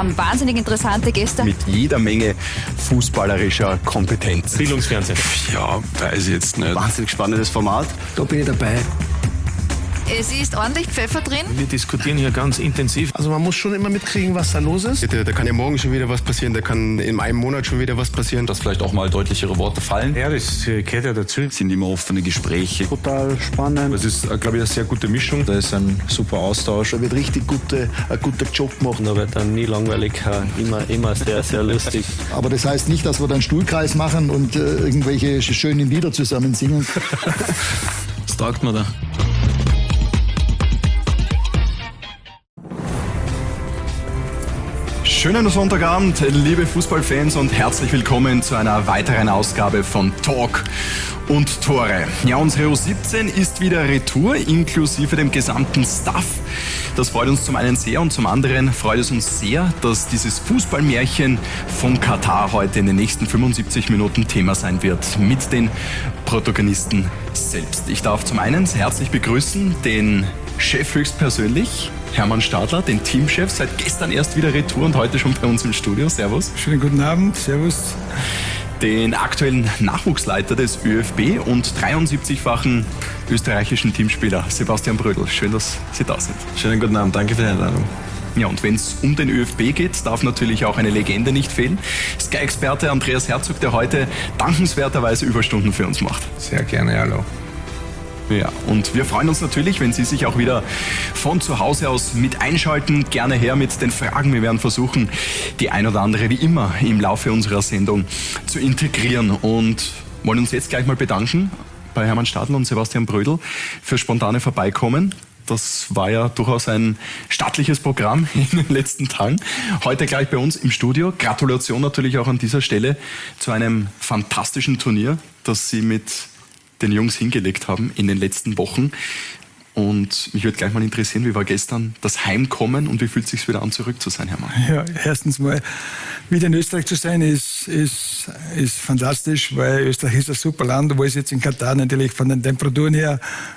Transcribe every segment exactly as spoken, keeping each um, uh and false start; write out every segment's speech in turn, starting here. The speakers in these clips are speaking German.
haben wahnsinnig interessante Gäste. Mit jeder Menge fußballerischer Kompetenz. Bildungsfernsehen. Ja, weiß ich jetzt nicht. Wahnsinnig spannendes Format. Da bin ich dabei. Es ist ordentlich Pfeffer drin. Wir diskutieren hier ganz intensiv. Also man muss schon immer mitkriegen, was da los ist. Da, da kann ja morgen schon wieder was passieren, da kann in einem Monat schon wieder was passieren. Dass vielleicht auch mal deutlichere Worte fallen. Ja, das gehört ja dazu. Es sind immer offene Gespräche. Total spannend. Es ist, glaube ich, eine sehr gute Mischung. Da ist ein super Austausch. Da wird richtig gute, ein guter Job gemacht. Da wird dann nie langweilig, immer, immer sehr, sehr lustig. Aber das heißt nicht, dass wir dann Stuhlkreis machen und äh, irgendwelche schönen Lieder zusammen singen. Was taugt man da? Schönen Sonntagabend, liebe Fußballfans, und herzlich willkommen zu einer weiteren Ausgabe von Talk und Tore. Ja, unsere U siebzehn ist wieder retour, inklusive dem gesamten Staff. Das freut uns zum einen sehr und zum anderen freut es uns sehr, dass dieses Fußballmärchen von Katar heute in den nächsten fünfundsiebzig Minuten Thema sein wird, mit den Protagonisten selbst. Ich darf zum einen herzlich begrüßen den Chef höchstpersönlich, Hermann Stadler, den Teamchef, seit gestern erst wieder retour und heute schon bei uns im Studio. Servus. Schönen guten Abend, servus. Den aktuellen Nachwuchsleiter des ÖFB und dreiundsiebzigfachen österreichischen Teamspieler Sebastian Brödl. Schön, dass Sie da sind. Schönen guten Abend, danke für die Einladung. Ja, und wenn es um den ÖFB geht, darf natürlich auch eine Legende nicht fehlen. Sky-Experte Andreas Herzog, der heute dankenswerterweise Überstunden für uns macht. Sehr gerne, hallo. Ja, und wir freuen uns natürlich, wenn Sie sich auch wieder von zu Hause aus mit einschalten. Gerne her mit den Fragen. Wir werden versuchen, die ein oder andere wie immer im Laufe unserer Sendung zu integrieren. Und wollen uns jetzt gleich mal bedanken bei Hermann Stadler und Sebastian Brödl für spontane Vorbeikommen. Das war ja durchaus ein stattliches Programm in den letzten Tagen. Heute gleich bei uns im Studio. Gratulation natürlich auch an dieser Stelle zu einem fantastischen Turnier, das Sie mit den Jungs hingelegt haben in den letzten Wochen. Und mich würde gleich mal interessieren, wie war gestern das Heimkommen und wie fühlt es sich wieder an, zurück zu sein, Herr Mann? Ja, erstens mal, wieder in Österreich zu sein, ist, ist, ist fantastisch, weil Österreich ist ein super Land, wo es jetzt in Katar natürlich von den Temperaturen her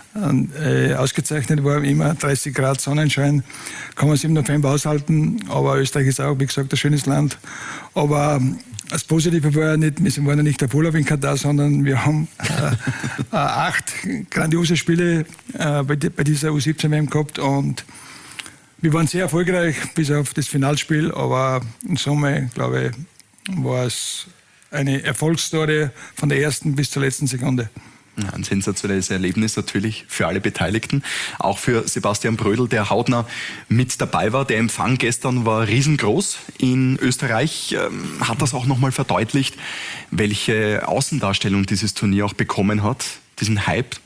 äh, ausgezeichnet war, immer dreißig Grad Sonnenschein, kann man es im November aushalten, aber Österreich ist auch, wie gesagt, ein schönes Land. Aber das Positive war ja nicht, wir waren ja nicht der Urlaub in Katar, sondern wir haben äh, acht grandiose Spiele äh, bei, bei dieser U siebzehn W M gehabt und wir waren sehr erfolgreich bis auf das Finalspiel, aber in Summe, glaube ich, war es eine Erfolgsstory von der ersten bis zur letzten Sekunde. Ja, ein sensationelles Erlebnis natürlich für alle Beteiligten, auch für Sebastian Brödl, der hautnah mit dabei war. Der Empfang gestern war riesengroß in Österreich. Ähm, hat das auch nochmal verdeutlicht, welche Außendarstellung dieses Turnier auch bekommen hat, diesen Hype?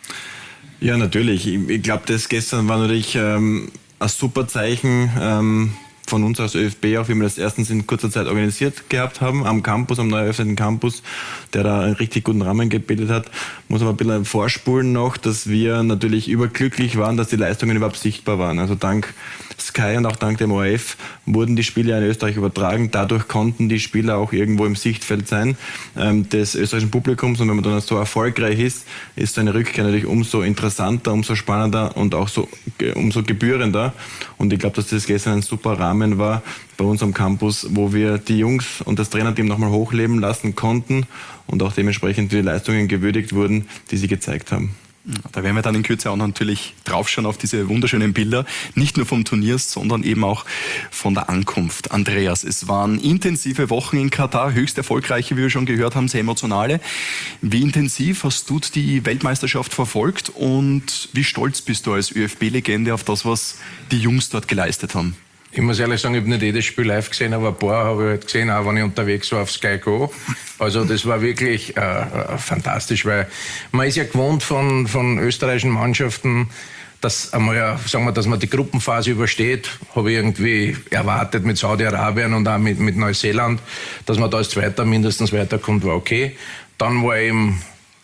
Ja, natürlich. Ich, ich glaube, das gestern war natürlich ähm, ein super Zeichen ähm, von uns als ÖFB, auch wie wir das erstens in kurzer Zeit organisiert gehabt haben, am Campus, am neu eröffneten Campus, der da einen richtig guten Rahmen gebildet hat. Muss aber ein bisschen vorspulen noch, dass wir natürlich überglücklich waren, dass die Leistungen überhaupt sichtbar waren. Also dank Sky und auch dank dem O R F wurden die Spiele in Österreich übertragen. Dadurch konnten die Spieler auch irgendwo im Sichtfeld sein ähm, des österreichischen Publikums. Und wenn man dann so erfolgreich ist, ist so eine Rückkehr natürlich umso interessanter, umso spannender und auch so umso gebührender. Und ich glaube, dass das gestern ein super Rahmen war bei uns am Campus, wo wir die Jungs und das Trainerteam nochmal hochleben lassen konnten und auch dementsprechend die Leistungen gewürdigt wurden, die sie gezeigt haben. Da werden wir dann in Kürze auch natürlich draufschauen auf diese wunderschönen Bilder, nicht nur vom Turnier, sondern eben auch von der Ankunft. Andreas, es waren intensive Wochen in Katar, höchst erfolgreiche, wie wir schon gehört haben, sehr emotionale. Wie intensiv hast du die Weltmeisterschaft verfolgt und wie stolz bist du als ÖFB-Legende auf das, was die Jungs dort geleistet haben? Ich muss ehrlich sagen, ich habe nicht jedes Spiel live gesehen, aber ein paar habe ich halt gesehen, auch wenn ich unterwegs war auf Sky Go. Also das war wirklich äh, äh, fantastisch, weil man ist ja gewohnt von, von österreichischen Mannschaften, dass einmal, sagen wir, dass man die Gruppenphase übersteht, habe ich irgendwie erwartet mit Saudi-Arabien und auch mit, mit Neuseeland, dass man da als Zweiter mindestens weiterkommt, war okay. Dann war eben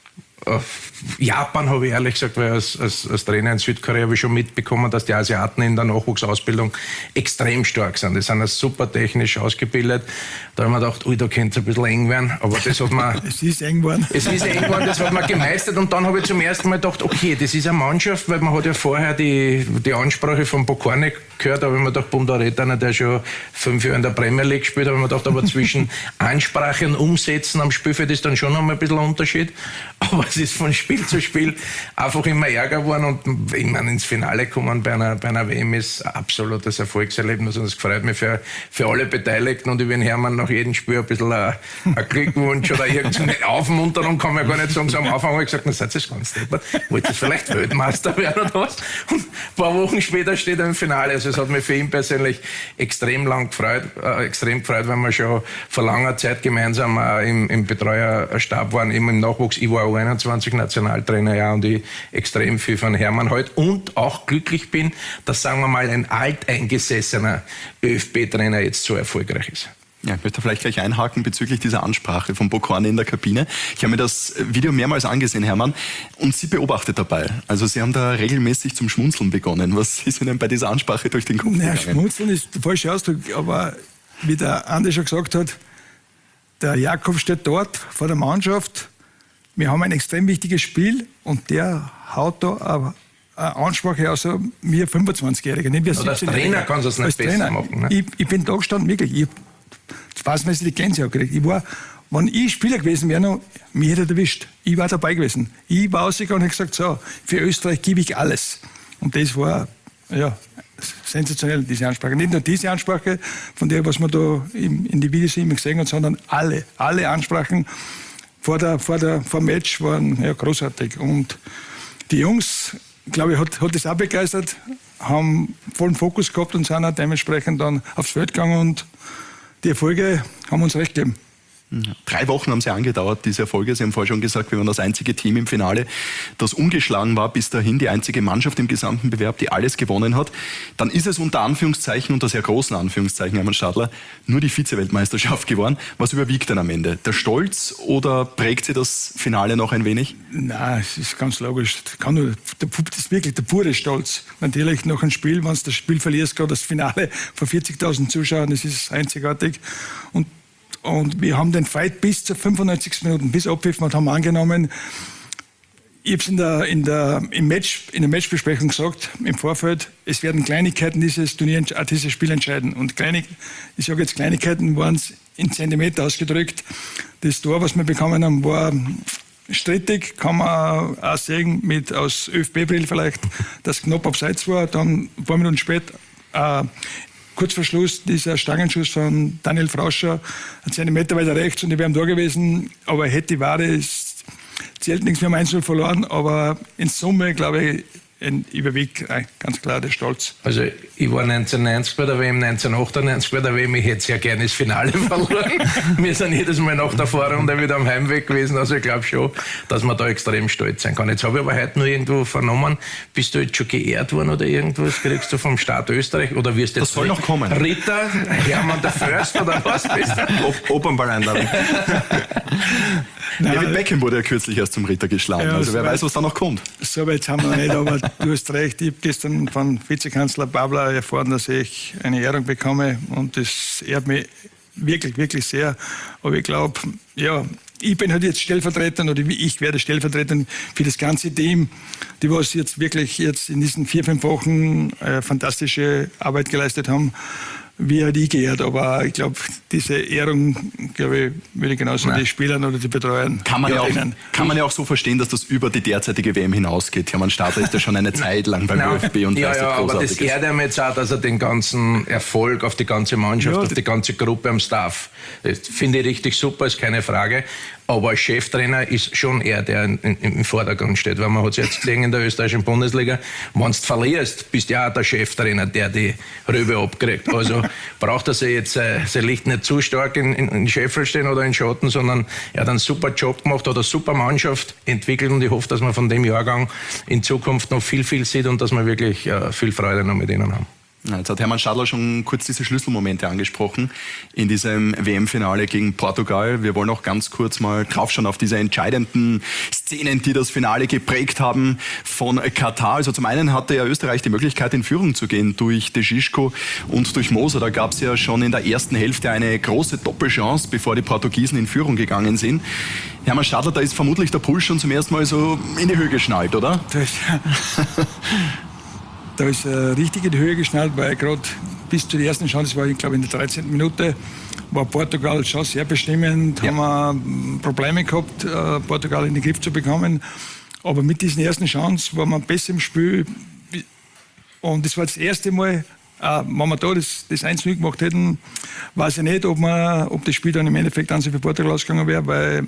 äh, Japan habe ich ehrlich gesagt, weil als, als, als Trainer in Südkorea habe ich schon mitbekommen, dass die Asiaten in der Nachwuchsausbildung extrem stark sind. Die sind ja super technisch ausgebildet. Da habe ich mir gedacht, ui, da könnte es ein bisschen eng werden. Aber das hat man... Es ist eng geworden. Es ist eng geworden, das hat man gemeistert. Und dann habe ich zum ersten Mal gedacht, okay, das ist eine Mannschaft, weil man hat ja vorher die, die Ansprache von Pokorny gehört, da habe ich mir gedacht, Bondareta, der schon fünf Jahre in der Premier League gespielt, habe ich mir gedacht, aber zwischen Ansprache und Umsetzen am Spielfeld ist dann schon noch mal ein bisschen ein Unterschied. Aber es ist von Spiel zu Spiel einfach immer ärger geworden und ich meine, ins Finale kommen bei einer, bei einer W M ist ein absolutes Erfolgserlebnis und das freut mich für, für alle Beteiligten und ich will Hermann nach jedem Spiel ein bisschen ein, ein Glückwunsch oder irgendeine Aufmunterung, kann man ja gar nicht sagen, so am Anfang habe ich gesagt, na seid ihr ganz deppert, wollt ihr vielleicht Weltmeister werden oder was? Und ein paar Wochen später steht er im Finale, also es hat mich für ihn persönlich extrem lang gefreut, äh, extrem gefreut, weil wir schon vor langer Zeit gemeinsam äh, im, im Betreuerstab waren, eben im Nachwuchs, ich war U einundzwanzig Nationaltrainer, ja, und ich extrem viel von Hermann halt und auch glücklich bin, dass, sagen wir mal, ein alteingesessener ÖFB-Trainer jetzt so erfolgreich ist. Ja, ich möchte vielleicht gleich einhaken bezüglich dieser Ansprache von Pokorny in der Kabine. Ich habe mir das Video mehrmals angesehen, Hermann, und Sie beobachtet dabei. Also Sie haben da regelmäßig zum Schmunzeln begonnen. Was ist Ihnen bei dieser Ansprache durch den Kopf naja, gegangen? Schmunzeln ist der falsche Ausdruck, aber wie der Andi schon gesagt hat, der Jakob steht dort vor der Mannschaft. Wir haben ein extrem wichtiges Spiel und der haut da eine Ansprache aus mir fünfundzwanzigjähriger. Nicht wie als Trainer kannst du es nicht besser Trainer. machen. Ne? Ich, ich bin da gestanden, wirklich. Ich spaßmäßig die Gänsehaut gekriegt. Ich war, wenn ich Spieler gewesen wäre, noch, mich hätte er erwischt. Ich war dabei gewesen. Ich war rausgegangen und habe gesagt, so, für Österreich gebe ich alles. Und das war, ja, sensationell, diese Ansprache. Nicht nur diese Ansprache, von der, was man da in, in die Videos immer gesehen hat, sondern alle, alle Ansprachen vor der, vor der, vor dem Match waren ja, großartig. Und die Jungs, glaube ich, hat, hat das auch begeistert, haben vollen Fokus gehabt und sind auch dementsprechend dann aufs Feld gegangen und die Erfolge haben uns recht gegeben. Drei Wochen haben sie angedauert, diese Erfolge. Sie haben vorher schon gesagt, wir waren das einzige Team im Finale, das ungeschlagen war, bis dahin die einzige Mannschaft im gesamten Bewerb, die alles gewonnen hat. Dann ist es unter Anführungszeichen, unter sehr großen Anführungszeichen, Hermann Stadler, nur die Vize-Weltmeisterschaft geworden. Was überwiegt denn am Ende? Der Stolz oder prägt sie das Finale noch ein wenig? Nein, es ist ganz logisch. Das, kann nur, das ist wirklich der pure Stolz. Natürlich nach einem Spiel, wenn du das Spiel verlierst, gerade das Finale vor vierzigtausend Zuschauern, das ist einzigartig. Und Und wir haben den Fight bis zur fünfundneunzigsten Minuten, bis Abpfiff, und haben angenommen, ich habe es in der, in, der, im Match, in der Matchbesprechung gesagt, im Vorfeld, es werden Kleinigkeiten dieses Turnier, dieses Spiel entscheiden. Und kleine, ich sage jetzt Kleinigkeiten, waren es in Zentimeter ausgedrückt. Das Tor, was wir bekommen haben, war strittig, kann man auch sehen, mit, aus ÖFB-Brille vielleicht, dass knapp abseits war. Dann ein paar Minuten später, äh, kurz vor Schluss dieser Stangenschuss von Daniel Frauscher, ein Zentimeter weiter rechts und ich wäre da gewesen, aber hätte die Ware, es zählt nichts, wir haben eins null verloren, aber in Summe, glaube ich, überwiegt ganz klar der Stolz. Also ich war neunzehnhundertneunzig bei der W M, neunzehnhundertachtundneunzig bei der W M, ich hätte sehr gerne das Finale verloren. Wir sind jedes Mal nach der Vorrunde wieder am Heimweg gewesen, also ich glaube schon, dass man da extrem stolz sein kann. Jetzt habe ich aber heute nur irgendwo vernommen, bist du jetzt schon geehrt worden oder irgendwas, kriegst du vom Staat Österreich oder wirst du jetzt das soll noch kommen. Ritter, Hermann der Först oder was bist du? Opernball-Einladung. David Beckham wurde ja kürzlich erst zum Ritter geschlagen, ja, also wer weit, weiß, was da noch kommt. So weit haben wir nicht, aber du hast recht, ich habe gestern von Vizekanzler Babler erfahren, dass ich eine Ehrung bekomme und das ehrt mich wirklich, wirklich sehr. Aber ich glaube, ja, ich bin halt jetzt Stellvertreter oder ich werde stellvertretend für das ganze Team, die was jetzt wirklich jetzt in diesen vier, fünf Wochen äh, fantastische Arbeit geleistet haben. Wie hat die geehrt, aber ich glaube, diese Ehrung, glaube ich, würde ich genauso Nein. die Spielern oder die Betreuern kann man, ja auch, kann man ja auch so verstehen, dass das über die derzeitige W M hinausgeht. Hermann Stadler ist ja schon eine Zeit lang beim ÖFB und ja, leistet ja, aber das Großartiges. ehrt ihm jetzt auch, dass er den ganzen Erfolg auf die ganze Mannschaft, ja, auf die ganze Gruppe am Staff, das finde ich richtig super, ist keine Frage. Aber als Cheftrainer ist schon er, der in, in, im Vordergrund steht. Weil man hat es jetzt gesehen in der österreichischen Bundesliga, wenn du verlierst, bist du ja auch der Cheftrainer, der die Rübe abkriegt. Also braucht er sich jetzt äh, sein Licht nicht zu stark in, in, in Scheffel stehen oder in Schatten, sondern er hat einen super Job gemacht, hat eine super Mannschaft entwickelt und ich hoffe, dass wir von dem Jahrgang in Zukunft noch viel, viel sieht und dass wir wirklich äh, viel Freude noch mit ihnen haben. Ja, jetzt hat Hermann Stadler schon kurz diese Schlüsselmomente angesprochen in diesem W M-Finale gegen Portugal. Wir wollen auch ganz kurz mal draufschauen auf diese entscheidenden Szenen, die das Finale geprägt haben von Katar. Also zum einen hatte ja Österreich die Möglichkeit, in Führung zu gehen durch De Gischko und durch Moser. Da gab es ja schon in der ersten Hälfte eine große Doppelchance, bevor die Portugiesen in Führung gegangen sind. Hermann Stadler, da ist vermutlich der Puls schon zum ersten Mal so in die Höhe geschnallt, oder? Das Da ist er richtig in die Höhe geschnallt, weil gerade bis zu der ersten Chance, das war ich glaube in der dreizehnten Minute, war Portugal schon sehr bestimmend, ja. haben wir Probleme gehabt, Portugal in den Griff zu bekommen. Aber mit diesen ersten Chance waren wir besser im Spiel. Und das war das erste Mal, äh, wenn wir da das, das eins null gemacht hätten, weiß ich nicht, ob, wir, ob das Spiel dann im Endeffekt an sich für Portugal ausgegangen wäre, weil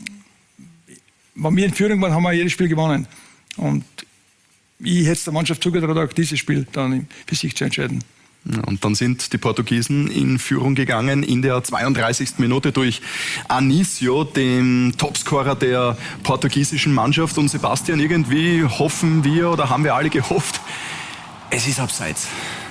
wenn wir in Führung waren, haben wir jedes Spiel gewonnen. Und ich hätte es der Mannschaft zugetraut, auch dieses Spiel dann für sich zu entscheiden. Und dann sind die Portugiesen in Führung gegangen in der zweiunddreißigsten Minute durch Anísio, den Topscorer der portugiesischen Mannschaft. Und Sebastian, irgendwie hoffen wir oder haben wir alle gehofft, es ist abseits.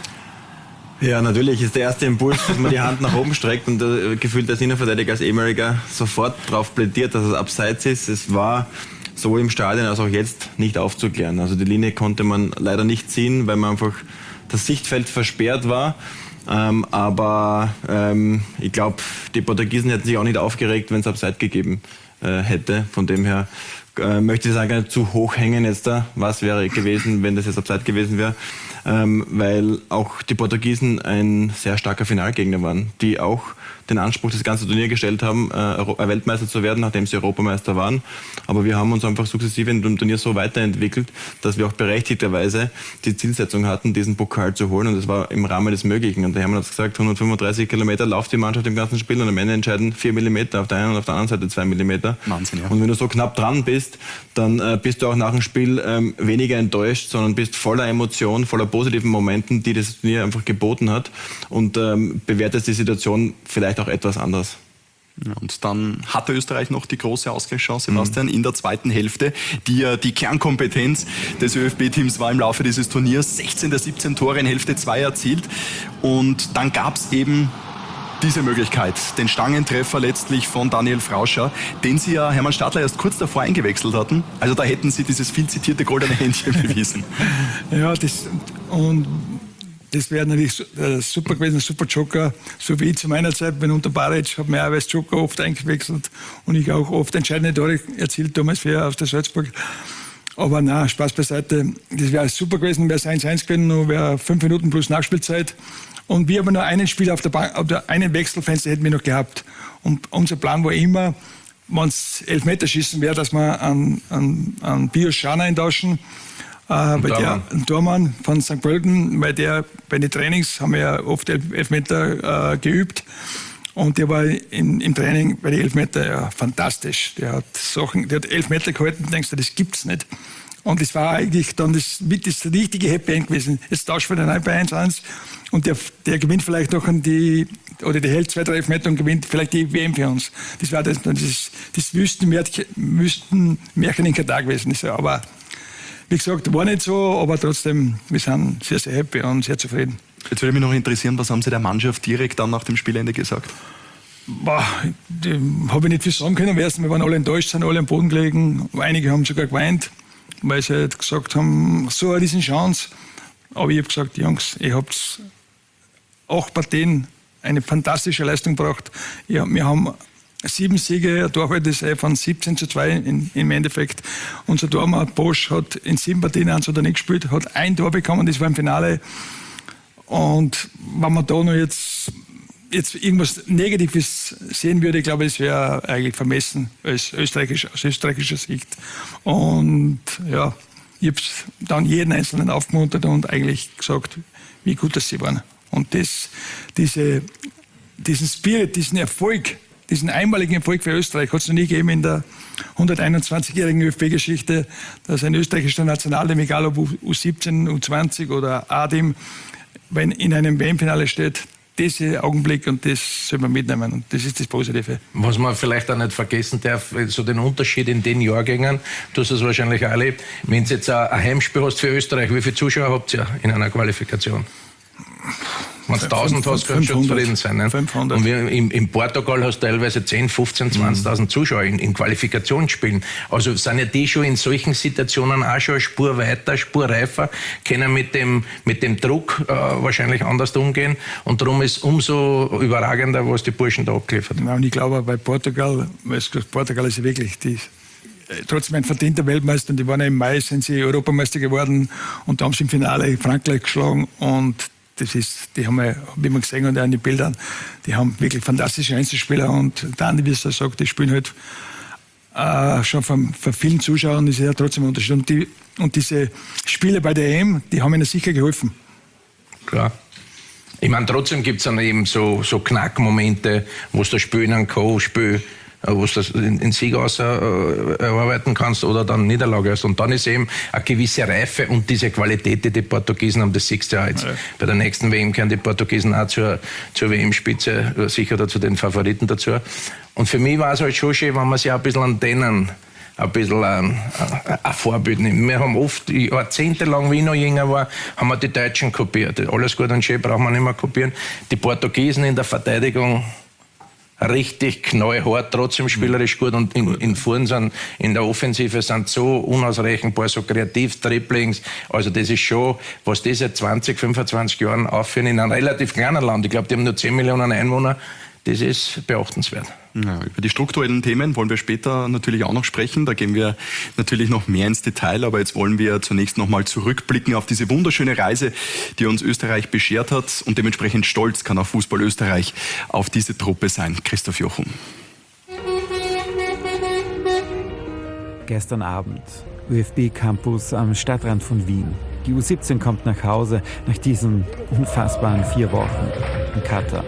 Ja, natürlich ist der erste Impuls, dass man die Hand nach oben streckt und äh, gefühlt als Innenverteidiger, als ehemaliger sofort darauf plädiert, dass es abseits ist. Es war sowohl im Stadion als auch jetzt nicht aufzuklären. Also die Linie konnte man leider nicht ziehen, weil man einfach das Sichtfeld versperrt war. Ähm, aber ähm, ich glaube, die Portugiesen hätten sich auch nicht aufgeregt, wenn es abseits gegeben äh, hätte. Von dem her äh, möchte ich sagen, zu hoch hängen jetzt da. Was wäre gewesen, wenn das jetzt abseits gewesen wäre? Ähm, weil auch die Portugiesen ein sehr starker Finalgegner waren, die auch den Anspruch, das ganze Turnier gestellt haben, äh, Weltmeister zu werden, nachdem sie Europameister waren. Aber wir haben uns einfach sukzessive in dem Turnier so weiterentwickelt, dass wir auch berechtigterweise die Zielsetzung hatten, diesen Pokal zu holen. Und das war im Rahmen des Möglichen. Und da haben wir uns gesagt, hundertfünfunddreißig Kilometer lauft die Mannschaft im ganzen Spiel und am Ende entscheiden vier Millimeter auf der einen und auf der anderen Seite zwei Millimeter. Wahnsinn, ja. Und wenn du so knapp dran bist, dann äh, bist du auch nach dem Spiel ähm, weniger enttäuscht, sondern bist voller Emotionen, voller positiven Momenten, die das Turnier einfach geboten hat, und ähm, bewertest die Situation vielleicht auch etwas anders. Ja, und dann hatte Österreich noch die große Ausgleichschance, Sebastian, mhm. in der zweiten Hälfte, die ja die Kernkompetenz des ÖFB-Teams war im Laufe dieses Turniers. sechzehn der siebzehn Tore in Hälfte zwei erzielt. Und dann gab es eben diese Möglichkeit, den Stangentreffer letztlich von Daniel Frauscher, den sie ja Hermann Stadler erst kurz davor eingewechselt hatten. Also da hätten sie dieses viel zitierte goldene Händchen bewiesen. Ja, das, und das wäre natürlich super gewesen, ein super Joker, so wie ich zu meiner Zeit, bin unter Baric, habe mir auch als Joker oft eingewechselt und ich auch oft entscheidende Tore erzielt, damals für aus der Salzburg. Aber nein, Spaß beiseite, das wäre super gewesen, wäre es eins eins gewesen, nur wäre fünf Minuten plus Nachspielzeit. Und wir haben nur einen Spieler auf der Bank, oder einen Wechselfenster hätten wir noch gehabt. Und unser Plan war immer, wenn es Elfmeterschießen wäre, dass wir an, an, an Bios Schana eintauschen. Äh, weil der, ein Tormann von Sankt Pölten, weil der bei den Trainings haben wir ja oft Elfmeter äh, geübt. Und der war in, im Training bei den Elfmeter ja, fantastisch. Der hat Sachen, der hat Elfmeter gehalten, denkst du, das gibt's nicht. Und das war eigentlich dann das, das richtige Happy End gewesen. Jetzt tauschen wir den ein bei eins eins und der, der gewinnt vielleicht noch an die, oder der hält zwei, drei Elfmeter und gewinnt vielleicht die W M für uns. Das war das, das, das Wüstenmärchen, Wüstenmärchen in Katar gewesen. Aber wie gesagt, war nicht so, aber trotzdem, wir sind sehr, sehr happy und sehr zufrieden. Jetzt würde mich noch interessieren, was haben Sie der Mannschaft direkt dann nach dem Spielende gesagt? Boah, habe ich nicht viel sagen können. Wir waren alle enttäuscht, sind alle am Boden gelegen. Einige haben sogar geweint, weil sie halt gesagt haben, so eine riesen Chance. Aber ich habe gesagt, Jungs, ihr habt acht Partien, eine fantastische Leistung gebracht. Ja, wir haben sieben Siege, ein Torverhältnis von siebzehn zu zwei in, im Endeffekt. Unser Tormann Bosch hat in sieben Partien eins oder nicht gespielt, hat ein Tor bekommen, das war im Finale. Und wenn man da noch jetzt, jetzt irgendwas Negatives sehen würde, ich glaube, es wäre eigentlich vermessen als österreichischer, aus österreichischer Sicht. Und ja, ich habe dann jeden Einzelnen aufgemuntert und eigentlich gesagt, wie gut das sie waren. Und das, diese, diesen Spirit, diesen Erfolg, diesen einmaligen Erfolg für Österreich hat es noch nie gegeben in der hunderteinundzwanzigjährigen ÖFB-Geschichte, dass ein österreichischer Nationalteam, egal ob U siebzehn, U zwanzig oder A-Team, wenn in einem W M-Finale steht, dieser Augenblick, und das soll man mitnehmen, und das ist das Positive. Was man vielleicht auch nicht vergessen darf, so den Unterschied in den Jahrgängen, du hast es wahrscheinlich auch erlebt, wenn du jetzt ein Heimspiel hast für Österreich, wie viele Zuschauer habt ihr in einer Qualifikation? Wenn du tausend hast, kannst du schon zufrieden sein. Ne? fünfhundert. Und wir, in, in Portugal hast du teilweise zehn, fünfzehn, zwanzigtausend Zuschauer in, in Qualifikationsspielen. Also sind ja die schon in solchen Situationen auch schon eine Spur weiter, eine Spur reifer, können mit dem, mit dem Druck äh, wahrscheinlich anders umgehen. Und darum ist es umso überragender, was die Burschen da abgeliefert haben. Ja, und ich glaube, bei Portugal, Portugal ist ja wirklich die, trotzdem ein verdienter Weltmeister. Und die waren ja im Mai, sind sie Europameister geworden und da haben sie im Finale Frankreich geschlagen. Und das ist, die haben ja, wie man gesehen hat, an den Bildern, die haben wirklich fantastische Einzelspieler. Und dann, wie es da sagt, die spielen halt äh, schon von, von vielen Zuschauern, ist ja trotzdem ein Unterschied. Und, die, und diese Spiele bei der E M, die haben ihnen sicher geholfen. Klar. Ich meine, trotzdem gibt es dann eben so, so Knackmomente, wo du das Spiel in einem Co-Spiel, wo du das in, in Sieg aus, äh, erarbeiten kannst oder dann Niederlage hast. Und dann ist eben eine gewisse Reife und diese Qualität, die die Portugiesen haben, das siehst du ja jetzt. Ja. Bei der nächsten W M kehren die Portugiesen auch zur, zur W M-Spitze, sicher oder zu den Favoriten dazu. Und für mich war es halt schon schön, wenn man sich auch ein bisschen an denen ein bisschen ein, ein Vorbild nimmt. Wir haben oft, jahrzehntelang, wie ich noch jünger war, haben wir die Deutschen kopiert. Alles gut und schön, brauchen wir nicht mehr kopieren. Die Portugiesen in der Verteidigung richtig knallhart, trotzdem spielerisch gut und in, in Fuhren sind, in der Offensive sind so unausrechenbar, so kreativ, Dribblings, also das ist schon, was die seit zwanzig, fünfundzwanzig Jahren aufführen in einem relativ kleinen Land, ich glaube, die haben nur zehn Millionen Einwohner, das ist beachtenswert. Ja, über die strukturellen Themen wollen wir später natürlich auch noch sprechen. Da gehen wir natürlich noch mehr ins Detail. Aber jetzt wollen wir zunächst noch mal zurückblicken auf diese wunderschöne Reise, die uns Österreich beschert hat. Und dementsprechend stolz kann auch Fußball Österreich auf diese Truppe sein. Christoph Jochum. Gestern Abend, ÖFB-Campus am Stadtrand von Wien. Die U siebzehn kommt nach Hause nach diesen unfassbaren vier Wochen in Katar.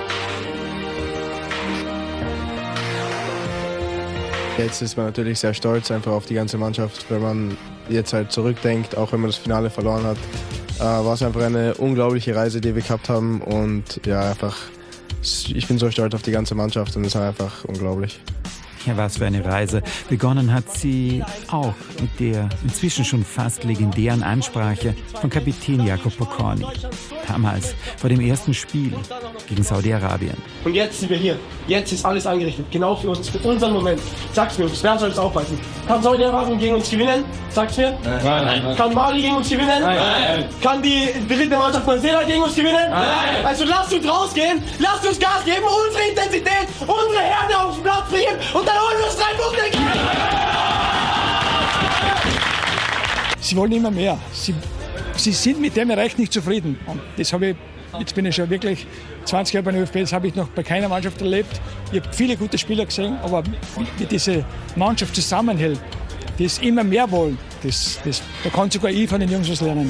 Jetzt ist man natürlich sehr stolz einfach auf die ganze Mannschaft, wenn man jetzt halt zurückdenkt, auch wenn man das Finale verloren hat. Äh, war es einfach eine unglaubliche Reise, die wir gehabt haben und ja, einfach, ich bin so stolz auf die ganze Mannschaft und es ist einfach unglaublich. Ja, was für eine Reise. Begonnen hat sie auch mit der inzwischen schon fast legendären Ansprache von Kapitän Jakob Pokorny. Damals, vor dem ersten Spiel gegen Saudi-Arabien. Und jetzt sind wir hier. Jetzt ist alles angerichtet. Genau für uns, für unseren Moment. Sag's mir, wer soll es aufweisen? Kann Saudi-Arabien gegen uns gewinnen? Sag's mir. Nein. Nein. Kann Mali gegen uns gewinnen? Nein. Kann die dritte Mannschaft Neuseeland gegen uns gewinnen? Nein. Also lasst uns rausgehen, lasst uns Gas geben, unsere Intensität, unsere Härte auf den Platz bringen und dann holen wir uns drei Punkte. Sie wollen immer mehr. Sie, sie sind mit dem Erreicht nicht zufrieden. Und das habe ich, jetzt bin ich schon wirklich zwanzig Jahre bei der ÖFB, das habe ich noch bei keiner Mannschaft erlebt. Ich habe viele gute Spieler gesehen, aber wie, wie diese Mannschaft zusammenhält, das immer mehr wollen, das, das, da kann sogar ich von den Jungs was lernen.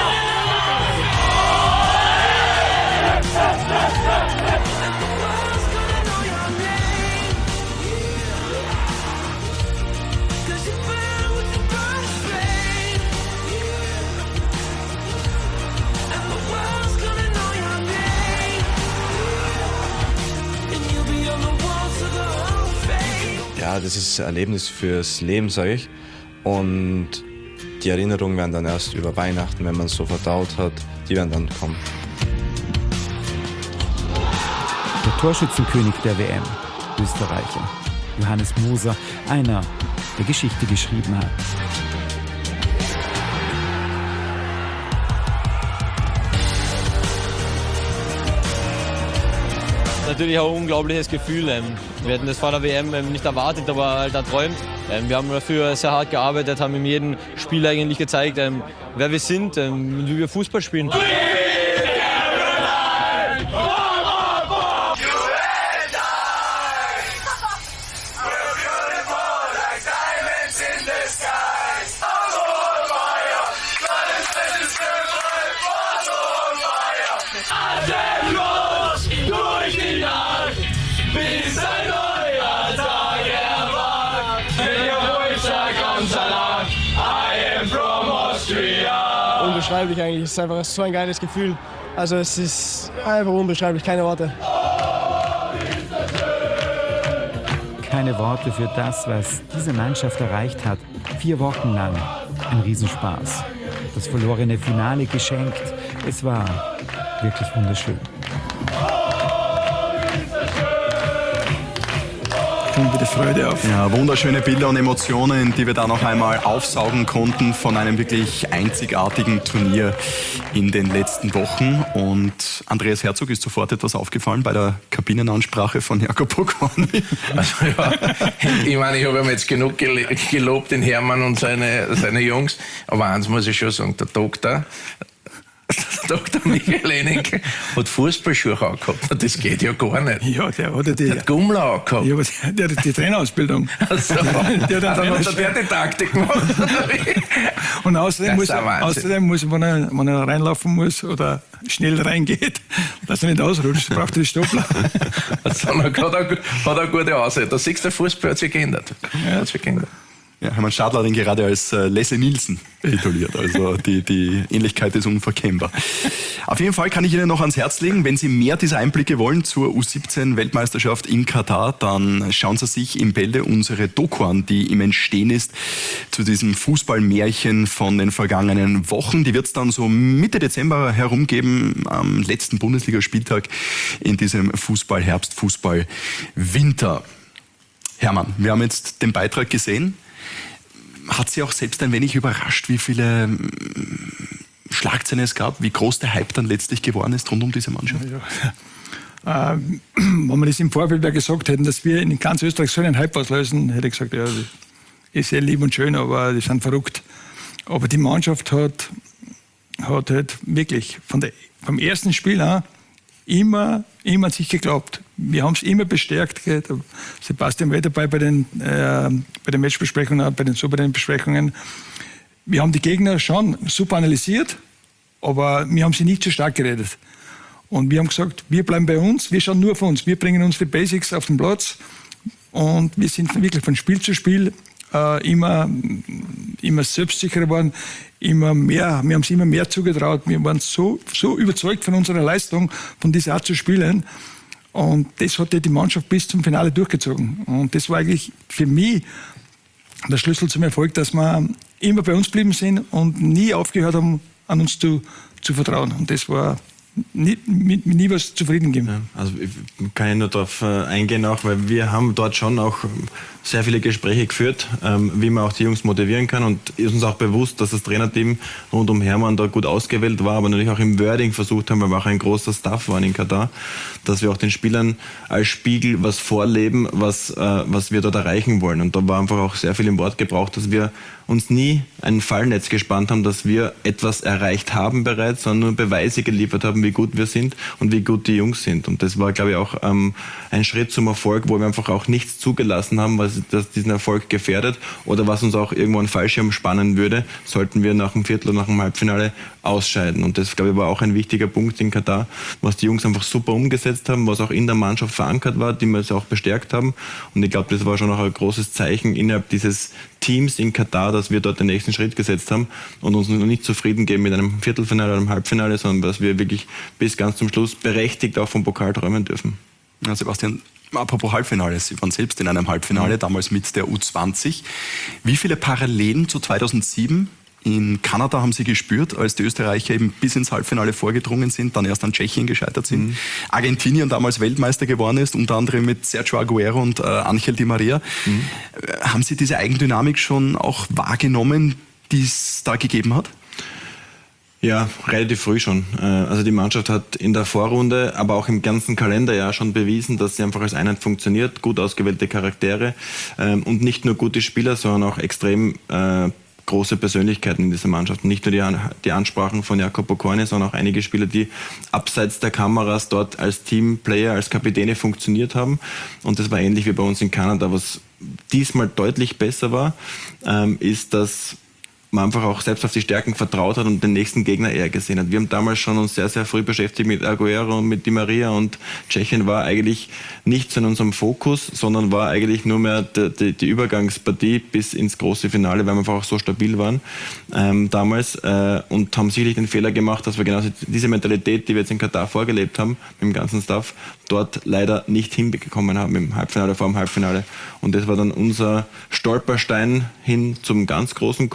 Ja, das ist ein Erlebnis fürs Leben, sage ich. Und die Erinnerungen werden dann erst über Weihnachten, wenn man es so verdaut hat, die werden dann kommen. Der Torschützenkönig der W M, Österreicher, Johannes Moser, einer, der Geschichte geschrieben hat. Natürlich auch ein unglaubliches Gefühl. Wir hätten das vor der W M nicht erwartet, aber halt erträumt. Wir haben dafür sehr hart gearbeitet, haben in jedem Spiel eigentlich gezeigt, wer wir sind, wie wir Fußball spielen. Unbeschreiblich eigentlich, es ist einfach so ein geiles Gefühl. Also es ist einfach unbeschreiblich, keine Worte. Keine Worte für das, was diese Mannschaft erreicht hat. Vier Wochen lang. Ein Riesenspaß. Das verlorene Finale geschenkt. Es war wirklich wunderschön. Kommt wieder Freude auf. Ja, wunderschöne Bilder und Emotionen, die wir da noch einmal aufsaugen konnten von einem wirklich einzigartigen Turnier in den letzten Wochen. Und Andreas Herzog ist sofort etwas aufgefallen bei der Kabinenansprache von Jakob Pokorny. Also, ja, ich meine, ich habe ihm jetzt genug gelobt, den Hermann und seine, seine Jungs. Aber eins muss ich schon sagen, der Doktor, der Doktor Michael Hennig hat Fußballschuhe angehabt. Das geht ja gar nicht. Ja, der hat ja die... Der hat Gummler angehabt. Ja, aber der hat die Trainerausbildung. Also, der, der, der dann hat er der die Taktik gemacht. Und außerdem muss, außerdem muss wenn, er, wenn er reinlaufen muss oder schnell reingeht, dass er nicht ausrutscht, braucht er die Stoppler. Also, hat, er, hat er gute Aussicht. Da siehst du, der Fußball hat sich geändert. Ja. Hat sich geändert. Ja, Hermann Stadler hat ihn gerade als äh, Lasse Nielsen tituliert, also die, die Ähnlichkeit ist unverkennbar. Auf jeden Fall kann ich Ihnen noch ans Herz legen, wenn Sie mehr dieser Einblicke wollen zur U siebzehn Weltmeisterschaft in Katar, dann schauen Sie sich im Bälde unsere Doku an, die im Entstehen ist zu diesem Fußballmärchen von den vergangenen Wochen. Die wird es dann so Mitte Dezember herumgeben, am letzten Bundesligaspieltag in diesem Fußball-Herbst, Fußball-Winter. Hermann, wir haben jetzt den Beitrag gesehen. Hat Sie auch selbst ein wenig überrascht, wie viele Schlagzeilen es gab, wie groß der Hype dann letztlich geworden ist rund um diese Mannschaft? Ja. Äh, wenn wir das im Vorfeld gesagt hätten, dass wir in ganz Österreich so einen Hype auslösen, hätte ich gesagt, ja, das ist sehr lieb und schön, aber die sind verrückt. Aber die Mannschaft hat, hat halt wirklich von der, vom ersten Spiel an immer, immer an sich geglaubt. Wir haben es immer bestärkt. Gell. Sebastian war dabei bei den, äh, bei den Matchbesprechungen, bei den so bei den Besprechungen. Wir haben die Gegner schon super analysiert, aber wir haben sie nicht zu stark geredet. Und wir haben gesagt, wir bleiben bei uns, wir schauen nur auf uns. Wir bringen unsere Basics auf den Platz und wir sind wirklich von Spiel zu Spiel äh, immer, immer selbstsicherer geworden, immer mehr, wir haben es immer mehr zugetraut. Wir waren so, so überzeugt von unserer Leistung, von dieser Art zu spielen. Und das hat die Mannschaft bis zum Finale durchgezogen. Und das war eigentlich für mich der Schlüssel zum Erfolg, dass wir immer bei uns geblieben sind und nie aufgehört haben, an uns zu, zu vertrauen. Und das war nie, nie, nie was zufrieden geben. Ja, also ich kann ich nur darauf eingehen, auch, weil wir haben dort schon auch sehr viele Gespräche geführt, ähm, wie man auch die Jungs motivieren kann, und ist uns auch bewusst, dass das Trainerteam rund um Hermann da gut ausgewählt war, aber natürlich auch im Wording versucht haben, weil wir auch ein großer Staff waren in Katar, dass wir auch den Spielern als Spiegel was vorleben, was, äh, was wir dort erreichen wollen. Und da war einfach auch sehr viel im Wort gebraucht, dass wir uns nie ein Fallnetz gespannt haben, dass wir etwas erreicht haben bereits, sondern nur Beweise geliefert haben, wie gut wir sind und wie gut die Jungs sind. Und das war, glaube ich, auch ähm, ein Schritt zum Erfolg, wo wir einfach auch nichts zugelassen haben, was das diesen Erfolg gefährdet oder was uns auch irgendwo einen Fallschirm spannen würde, sollten wir nach dem Viertel oder nach dem Halbfinale ausscheiden. Und das, glaube ich, war auch ein wichtiger Punkt in Katar, was die Jungs einfach super umgesetzt haben, was auch in der Mannschaft verankert war, die wir es auch bestärkt haben. Und ich glaube, das war schon auch ein großes Zeichen innerhalb dieses Teams in Katar, dass wir dort den nächsten Schritt gesetzt haben und uns noch nicht zufrieden geben mit einem Viertelfinale oder einem Halbfinale, sondern dass wir wirklich bis ganz zum Schluss berechtigt auch vom Pokal träumen dürfen. Ja, Sebastian, apropos Halbfinale, Sie waren selbst in einem Halbfinale, mhm. damals mit der U zwanzig. Wie viele Parallelen zu zweitausendsieben in Kanada haben Sie gespürt, als die Österreicher eben bis ins Halbfinale vorgedrungen sind, dann erst an Tschechien gescheitert sind? Mhm. Argentinien damals Weltmeister geworden ist, unter anderem mit Sergio Aguero und äh, Ángel Di María. Mhm. Haben Sie diese Eigendynamik schon auch wahrgenommen, die es da gegeben hat? Ja, relativ früh schon. Also die Mannschaft hat in der Vorrunde, aber auch im ganzen Kalenderjahr schon bewiesen, dass sie einfach als Einheit funktioniert, gut ausgewählte Charaktere und nicht nur gute Spieler, sondern auch extrem äh, große Persönlichkeiten in dieser Mannschaft. Nicht nur die, die Ansprachen von Jakob Pokorny, sondern auch einige Spieler, die abseits der Kameras dort als Teamplayer, als Kapitäne funktioniert haben. Und das war ähnlich wie bei uns in Kanada. Was diesmal deutlich besser war, ähm, ist, dass man einfach auch selbst auf die Stärken vertraut hat und den nächsten Gegner eher gesehen hat. Wir haben damals schon uns sehr, sehr früh beschäftigt mit Aguero und mit Di María, und Tschechien war eigentlich nicht so in unserem Fokus, sondern war eigentlich nur mehr die, die, die Übergangspartie bis ins große Finale, weil wir einfach auch so stabil waren ähm, damals äh, und haben sicherlich den Fehler gemacht, dass wir genau diese Mentalität, die wir jetzt in Katar vorgelebt haben, mit dem ganzen Staff, dort leider nicht hinbekommen haben im Halbfinale, vor dem Halbfinale. Und das war dann unser Stolperstein hin zum ganz großen Coup.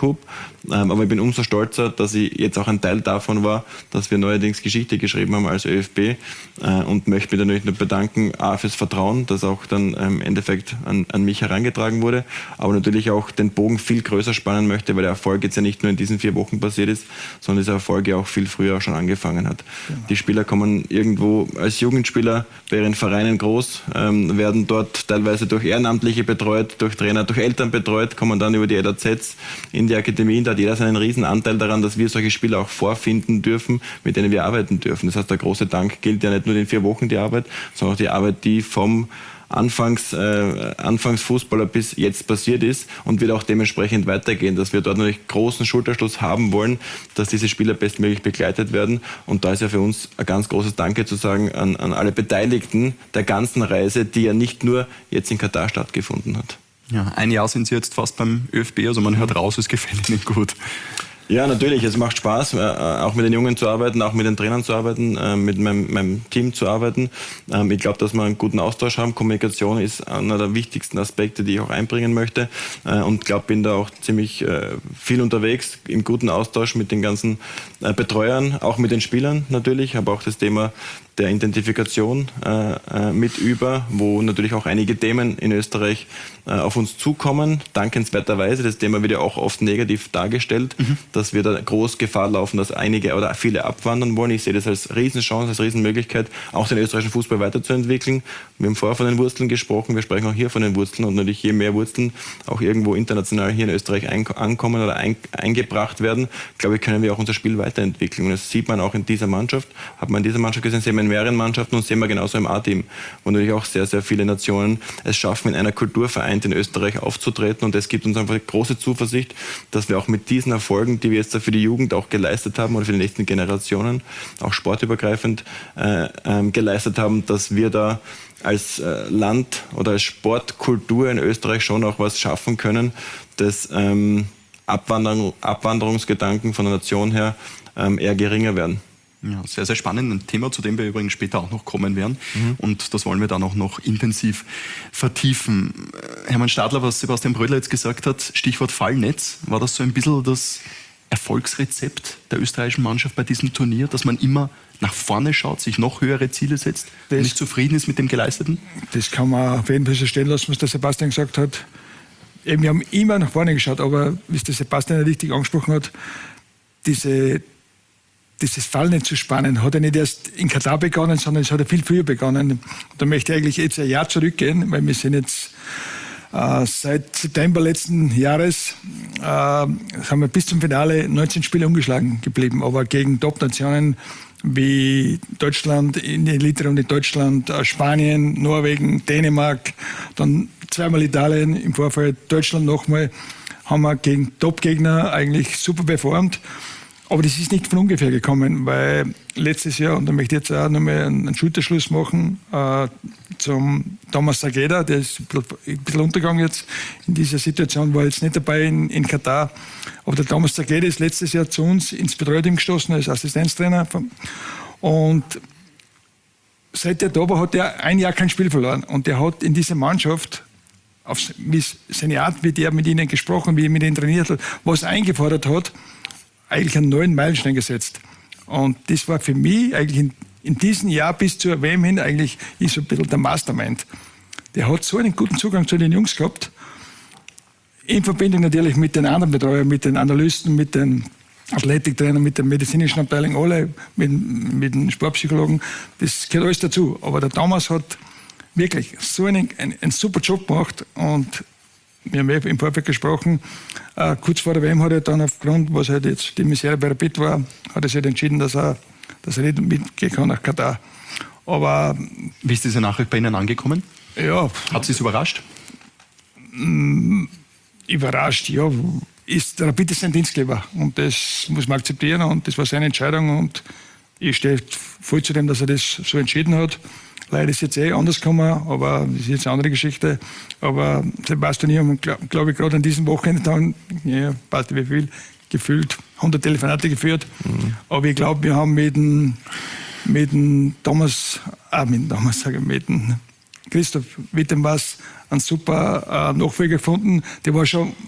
Ähm, aber ich bin umso stolzer, dass ich jetzt auch ein Teil davon war, dass wir neuerdings Geschichte geschrieben haben als ÖFB äh, und möchte mich natürlich nur bedanken, A, fürs Vertrauen, das auch dann im Endeffekt an, an mich herangetragen wurde, aber natürlich auch den Bogen viel größer spannen möchte, weil der Erfolg jetzt ja nicht nur in diesen vier Wochen passiert ist, sondern dieser Erfolg ja auch viel früher schon angefangen hat. Genau. Die Spieler kommen irgendwo als Jugendspieler bei ihren Vereinen groß, ähm, werden dort teilweise durch Ehrenamtliche betreut, durch Trainer, durch Eltern betreut, kommen dann über die E D A Zs in die Akademien. Da hat jeder seinen riesen Anteil daran, dass wir solche Spieler auch vorfinden dürfen, mit denen wir arbeiten dürfen. Das heißt, der große Dank gilt ja nicht nur den vier Wochen die Arbeit, sondern auch die Arbeit, die vom Anfangs, äh, Anfangsfußballer bis jetzt passiert ist und wird auch dementsprechend weitergehen, dass wir dort natürlich großen Schulterschluss haben wollen, dass diese Spieler bestmöglich begleitet werden. Und da ist ja für uns ein ganz großes Danke zu sagen an, an alle Beteiligten der ganzen Reise, die ja nicht nur jetzt in Katar stattgefunden hat. Ja, ein Jahr sind Sie jetzt fast beim ÖFB, also man hört raus, es gefällt Ihnen gut. Ja, natürlich, es macht Spaß, auch mit den Jungen zu arbeiten, auch mit den Trainern zu arbeiten, mit meinem, meinem Team zu arbeiten. Ich glaube, dass wir einen guten Austausch haben. Kommunikation ist einer der wichtigsten Aspekte, die ich auch einbringen möchte. Und glaube, bin da auch ziemlich viel unterwegs, im guten Austausch mit den ganzen Betreuern, auch mit den Spielern natürlich. Habe auch das Thema der Identifikation äh, mit über, wo natürlich auch einige Themen in Österreich äh, auf uns zukommen. Dankenswerterweise, das Thema wird ja auch oft negativ dargestellt, mhm. dass wir da groß Gefahr laufen, dass einige oder viele abwandern wollen. Ich sehe das als Riesenchance, als Riesenmöglichkeit, auch den österreichischen Fußball weiterzuentwickeln. Wir haben vorher von den Wurzeln gesprochen, wir sprechen auch hier von den Wurzeln und natürlich je mehr Wurzeln auch irgendwo international hier in Österreich ein, ankommen oder ein, eingebracht werden, glaube ich, können wir auch unser Spiel weiterentwickeln. Und das sieht man auch in dieser Mannschaft, hat man in dieser Mannschaft gesehen, sehen wir in mehreren Mannschaften und sehen wir genauso im A-Team, wo natürlich auch sehr, sehr viele Nationen es schaffen, in einer Kultur vereint in Österreich aufzutreten und es gibt uns einfach große Zuversicht, dass wir auch mit diesen Erfolgen, die wir jetzt für die Jugend auch geleistet haben oder für die nächsten Generationen, auch sportübergreifend äh, äh, geleistet haben, dass wir da als äh, Land oder als Sportkultur in Österreich schon auch was schaffen können, das ähm, Abwanderung, Abwanderungsgedanken von der Nation her ähm, eher geringer werden. Ja, sehr, sehr spannend. Ein Thema, zu dem wir übrigens später auch noch kommen werden. Mhm. Und das wollen wir dann auch noch intensiv vertiefen. Hermann Stadler, was Sebastian Brödler jetzt gesagt hat, Stichwort Fallnetz, war das so ein bisschen das Erfolgsrezept der österreichischen Mannschaft bei diesem Turnier, dass man immer nach vorne schaut, sich noch höhere Ziele setzt das, und nicht zufrieden ist mit dem Geleisteten? Das kann man auf jeden Fall so stehen lassen, was der Sebastian gesagt hat. Eben, wir haben immer nach vorne geschaut, aber wie es der Sebastian richtig angesprochen hat, diese dieses Fallnetz zu spannen, hat er nicht erst in Katar begonnen, sondern es hat er viel früher begonnen. Und da möchte ich eigentlich jetzt ein Jahr zurückgehen, weil wir sind jetzt äh, seit September letzten Jahres äh, haben wir bis zum Finale neunzehn Spiele ungeschlagen geblieben, aber gegen Top-Nationen wie Deutschland, in der Elite-Runde Deutschland, äh, Spanien, Norwegen, Dänemark, dann zweimal Italien, im Vorfeld Deutschland nochmal, haben wir gegen Top-Gegner eigentlich super performt. Aber das ist nicht von ungefähr gekommen, weil letztes Jahr, und da möchte ich jetzt auch nochmal einen Schulterschluss machen, äh, zum Thomas Sageda, der ist ein bisschen untergegangen jetzt in dieser Situation, war jetzt nicht dabei in, in Katar. Aber der Thomas Sageda ist letztes Jahr zu uns ins Betreuerteam gestoßen als Assistenztrainer. Und seit er da war, hat er ein Jahr kein Spiel verloren. Und er hat in dieser Mannschaft, auf seine Art, wie der mit ihnen gesprochen, wie er mit ihnen trainiert hat, was er eingefordert hat, eigentlich einen neuen Meilenstein gesetzt. Und das war für mich eigentlich in, in diesem Jahr bis zur W M hin eigentlich ist so ein bisschen der Mastermind. Der hat so einen guten Zugang zu den Jungs gehabt, in Verbindung natürlich mit den anderen Betreuern, mit den Analysten, mit den Athletiktrainern, mit der medizinischen Abteilung, alle, mit, mit den Sportpsychologen. Das gehört alles dazu. Aber der Thomas hat wirklich so einen, einen, einen super Job gemacht und wir haben im Vorfeld gesprochen, äh, kurz vor der W M hat er dann aufgrund, was halt jetzt die Misere bei Rapid war, hat er sich halt entschieden, dass er, dass er nicht mitgehen kann nach Katar. Aber wie ist diese Nachricht bei Ihnen angekommen? Ja. Hat Sie es überrascht? Mh, überrascht, ja. Ist, der Rapid ist ein Dienstgeber und das muss man akzeptieren und das war seine Entscheidung und ich stehe voll zu dem, dass er das so entschieden hat. Leider ist jetzt eh anders gekommen, aber das ist jetzt eine andere Geschichte. Aber Sebastian und ich haben, glaube glaub ich, gerade an diesem Wochenende dann, ja, weißt du wie viel, gefühlt hundert Telefonate geführt. Mhm. Aber ich glaube, wir haben mit dem, mit dem Thomas, ah, mit dem Thomas, sage ich, mit dem Christoph Wittenwas einen super äh, Nachfolger gefunden. Der war schon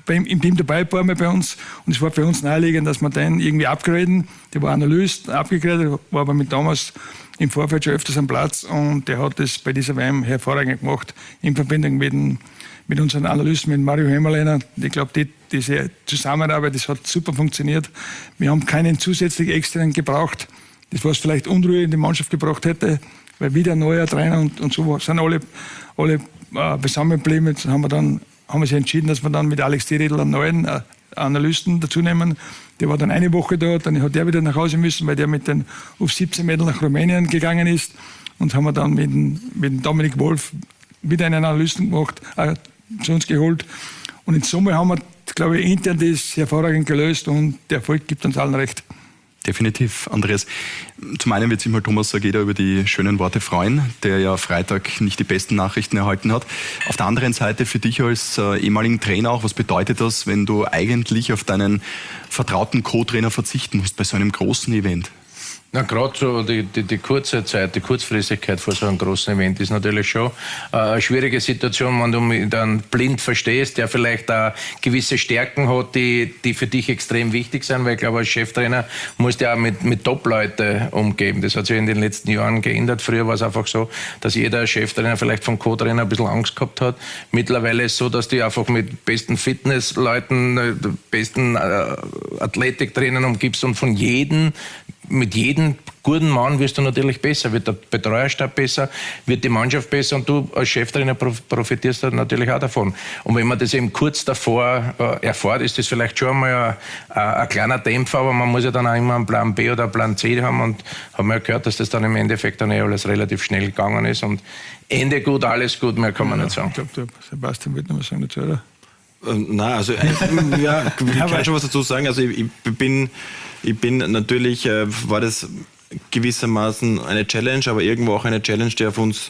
beim, im Team dabei, ein paar Mal bei uns. Und es war für uns naheliegend, dass wir den irgendwie upgraden. Der war Analyst, abgegradet, war aber mit damals im Vorfeld schon öfters am Platz. Und der hat das bei dieser W M hervorragend gemacht, in Verbindung mit, den, mit unseren Analysten, mit Mario Hemmerleiner. Ich glaube, die, diese Zusammenarbeit, das hat super funktioniert. Wir haben keinen zusätzlich externen gebraucht, das was vielleicht Unruhe in die Mannschaft gebracht hätte, weil wieder ein neuer Trainer und, und so sind alle, alle äh, zusammengeblieben. Jetzt haben wir dann haben wir sich entschieden, dass wir dann mit Alex Dieredl einen neuen äh, Analysten dazu nehmen. Der war dann eine Woche da, dann hat er wieder nach Hause müssen, weil der mit den U siebzehn Mädels nach Rumänien gegangen ist. Und haben wir dann mit dem, mit dem Dominik Wolf wieder einen Analysten gemacht, äh, zu uns geholt. Und in Summe haben wir, glaube ich, intern das hervorragend gelöst und der Erfolg gibt uns allen recht. Definitiv, Andreas. Zum einen wird sich mal Thomas Sageda über die schönen Worte freuen, der ja Freitag nicht die besten Nachrichten erhalten hat. Auf der anderen Seite für dich als äh, ehemaligen Trainer auch, was bedeutet das, wenn du eigentlich auf deinen vertrauten Co-Trainer verzichten musst bei so einem großen Event? Na, gerade so die, die, die kurze Zeit, die Kurzfristigkeit vor so einem großen Event ist natürlich schon äh, eine schwierige Situation, wenn du mich dann blind verstehst, der vielleicht auch gewisse Stärken hat, die, die für dich extrem wichtig sind, weil ich glaube, als Cheftrainer musst du auch mit, mit Top-Leuten umgeben. Das hat sich in den letzten Jahren geändert. Früher war es einfach so, dass jeder Cheftrainer vielleicht vom Co-Trainer ein bisschen Angst gehabt hat. Mittlerweile ist es so, dass du einfach mit besten Fitnessleuten, besten äh, Athletiktrainern umgibst und von jedem mit jedem guten Mann wirst du natürlich besser, wird der Betreuerstab besser, wird die Mannschaft besser und du als Cheftrainer profitierst natürlich auch davon. Und wenn man das eben kurz davor äh, erfährt, ist das vielleicht schon einmal ein, ein kleiner Dämpfer, aber man muss ja dann auch immer einen Plan B oder einen Plan C haben und haben wir ja gehört, dass das dann im Endeffekt dann eh alles relativ schnell gegangen ist und Ende gut, alles gut, mehr kann man ja nicht sagen. Ich glaube, der Sebastian wird noch was sagen dazu, oder? Ähm, nein, also äh, ja, ich kann schon was dazu sagen. Also ich, ich bin Ich bin natürlich, äh, war das gewissermaßen eine Challenge, aber irgendwo auch eine Challenge, die auf uns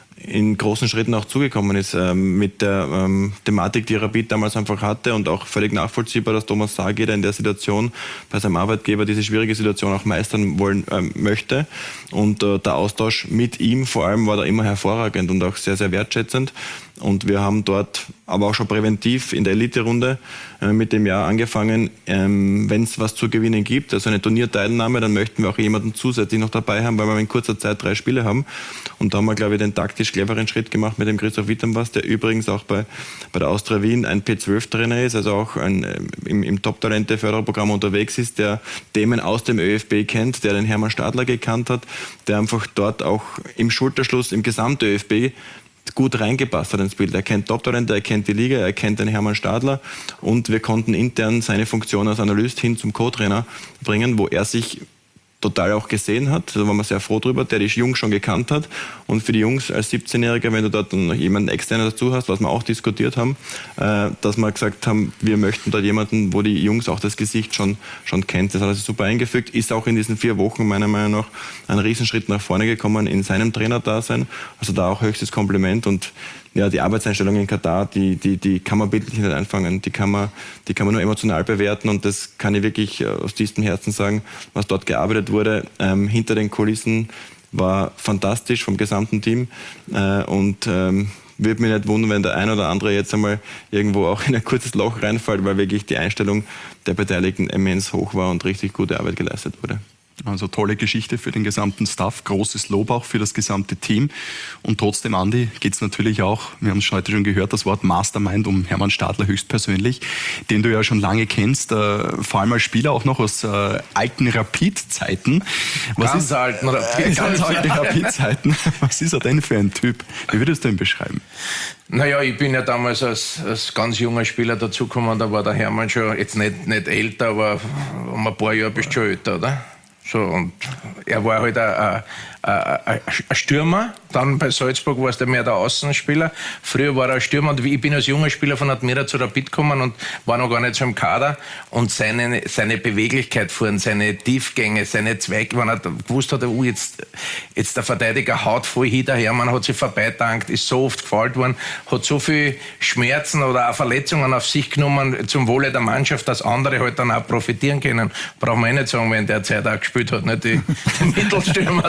in großen Schritten auch zugekommen ist, ähm, mit der ähm, Thematik, die Rapid damals einfach hatte und auch völlig nachvollziehbar, dass Thomas Sageda in der Situation bei seinem Arbeitgeber diese schwierige Situation auch meistern wollen ähm, möchte. Und äh, der Austausch mit ihm vor allem war da immer hervorragend und auch sehr, sehr wertschätzend. Und wir haben dort aber auch schon präventiv in der Elite-Runde äh, mit dem Jahr angefangen, ähm, wenn es was zu gewinnen gibt, also eine Turnierteilnahme, dann möchten wir auch jemanden zusätzlich noch dabei haben, weil wir in kurzer Zeit drei Spiele haben. Und da haben wir, glaube ich, den taktisch cleveren Schritt gemacht mit dem Christoph Wittambas, der übrigens auch bei, bei der Austria Wien ein P zwölf Trainer ist, also auch ein, äh, im, im Top-Talente-Förderprogramm unterwegs ist, der Themen aus dem ÖFB kennt, der den Hermann Stadler gekannt hat, der einfach dort auch im Schulterschluss im Gesamt-ÖFB gut reingepasst hat ins Bild. Er kennt Top-Talente, er kennt die Liga, er kennt den Hermann Stadler und wir konnten intern seine Funktion als Analyst hin zum Co-Trainer bringen, wo er sich total auch gesehen hat. Da waren wir sehr froh drüber, der die Jungs schon gekannt hat. Und für die Jungs als siebzehnjähriger, wenn du dort noch jemanden externen dazu hast, was wir auch diskutiert haben, äh, dass wir gesagt haben, wir möchten dort jemanden, wo die Jungs auch das Gesicht schon, schon kennt. Das hat er sich super eingefügt, ist auch in diesen vier Wochen meiner Meinung nach ein Riesenschritt nach vorne gekommen in seinem Trainerdasein. Also da auch höchstes Kompliment und ja, die Arbeitseinstellung in Katar, die, die, die kann man bildlich nicht einfangen. Die kann man, die kann man nur emotional bewerten und das kann ich wirklich aus tiefstem Herzen sagen, was dort gearbeitet wurde. Ähm, hinter den Kulissen war fantastisch vom gesamten Team äh, und ähm, würde mich nicht wundern, wenn der ein oder andere jetzt einmal irgendwo auch in ein kurzes Loch reinfällt, weil wirklich die Einstellung der Beteiligten immens hoch war und richtig gute Arbeit geleistet wurde. Also tolle Geschichte für den gesamten Staff, großes Lob auch für das gesamte Team. Und trotzdem, Andi, geht es natürlich auch, wir haben es heute schon gehört, das Wort Mastermind um Hermann Stadler höchstpersönlich, den du ja schon lange kennst, äh, vor allem als Spieler auch noch aus äh, alten Rapid-Zeiten. Was ganz ist, alten Rapid. Äh, ganz alten Rapid-Zeiten. Was ist er denn für ein Typ? Wie würdest du ihn beschreiben? Naja, ich bin ja damals als, als ganz junger Spieler dazugekommen, da war der Hermann schon, jetzt nicht, nicht älter, aber um ein paar Jahre bist du schon älter, oder? So, und er war halt ein, ein, ein, ein Stürmer, dann bei Salzburg war es dann mehr der Außenspieler. Früher war er ein Stürmer und ich bin als junger Spieler von Admira zu Rapid gekommen und war noch gar nicht so im Kader. Und seine, seine Beweglichkeit fuhren, seine Tiefgänge, seine Zweige, wenn er gewusst hat, oh, jetzt, jetzt der Verteidiger haut voll hin, der Hermann hat sich vorbeitankt, ist so oft gefallen worden, hat so viel Schmerzen oder auch Verletzungen auf sich genommen zum Wohle der Mannschaft, dass andere halt dann auch profitieren können. Braucht man eh nicht sagen, wenn der Zeit auch gespielt hat, nicht die, die Mittelstürmer damals.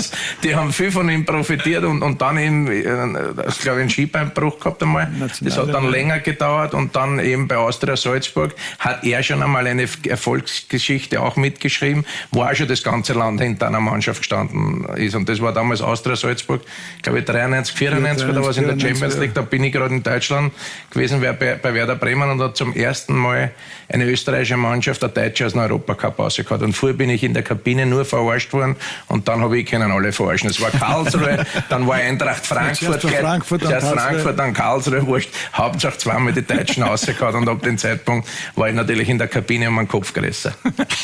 Jungs, die haben viel von ihm profitiert und, und dann eben, äh, das glaube ich, einen Skibeinbruch gehabt einmal. Das hat dann länger gedauert und dann eben bei Austria Salzburg hat er schon einmal eine Erfolgsgeschichte auch mitgeschrieben, wo auch schon das ganze Land hinter einer Mannschaft gestanden ist. Und das war damals Austria Salzburg, glaube ich, dreiundneunzig, vierundneunzig oder was in der Champions League. Da bin ich gerade in Deutschland gewesen, bei, bei Werder Bremen und hat zum ersten Mal eine österreichische Mannschaft, eine Deutsche aus dem Europacup rausgehauen. Und vorher bin ich in der Kabine nur verarscht worden und dann habe ich können alle verarschen. Es war Karlsruhe, dann war Eintracht Frankfurt, Zuerst Frankfurt, zuerst Frankfurt, dann Karlsruhe, wurscht. Hauptsache zweimal die Deutschen rausgehauen und ab dem Zeitpunkt war ich natürlich in der Kabine um den Kopf gerissen.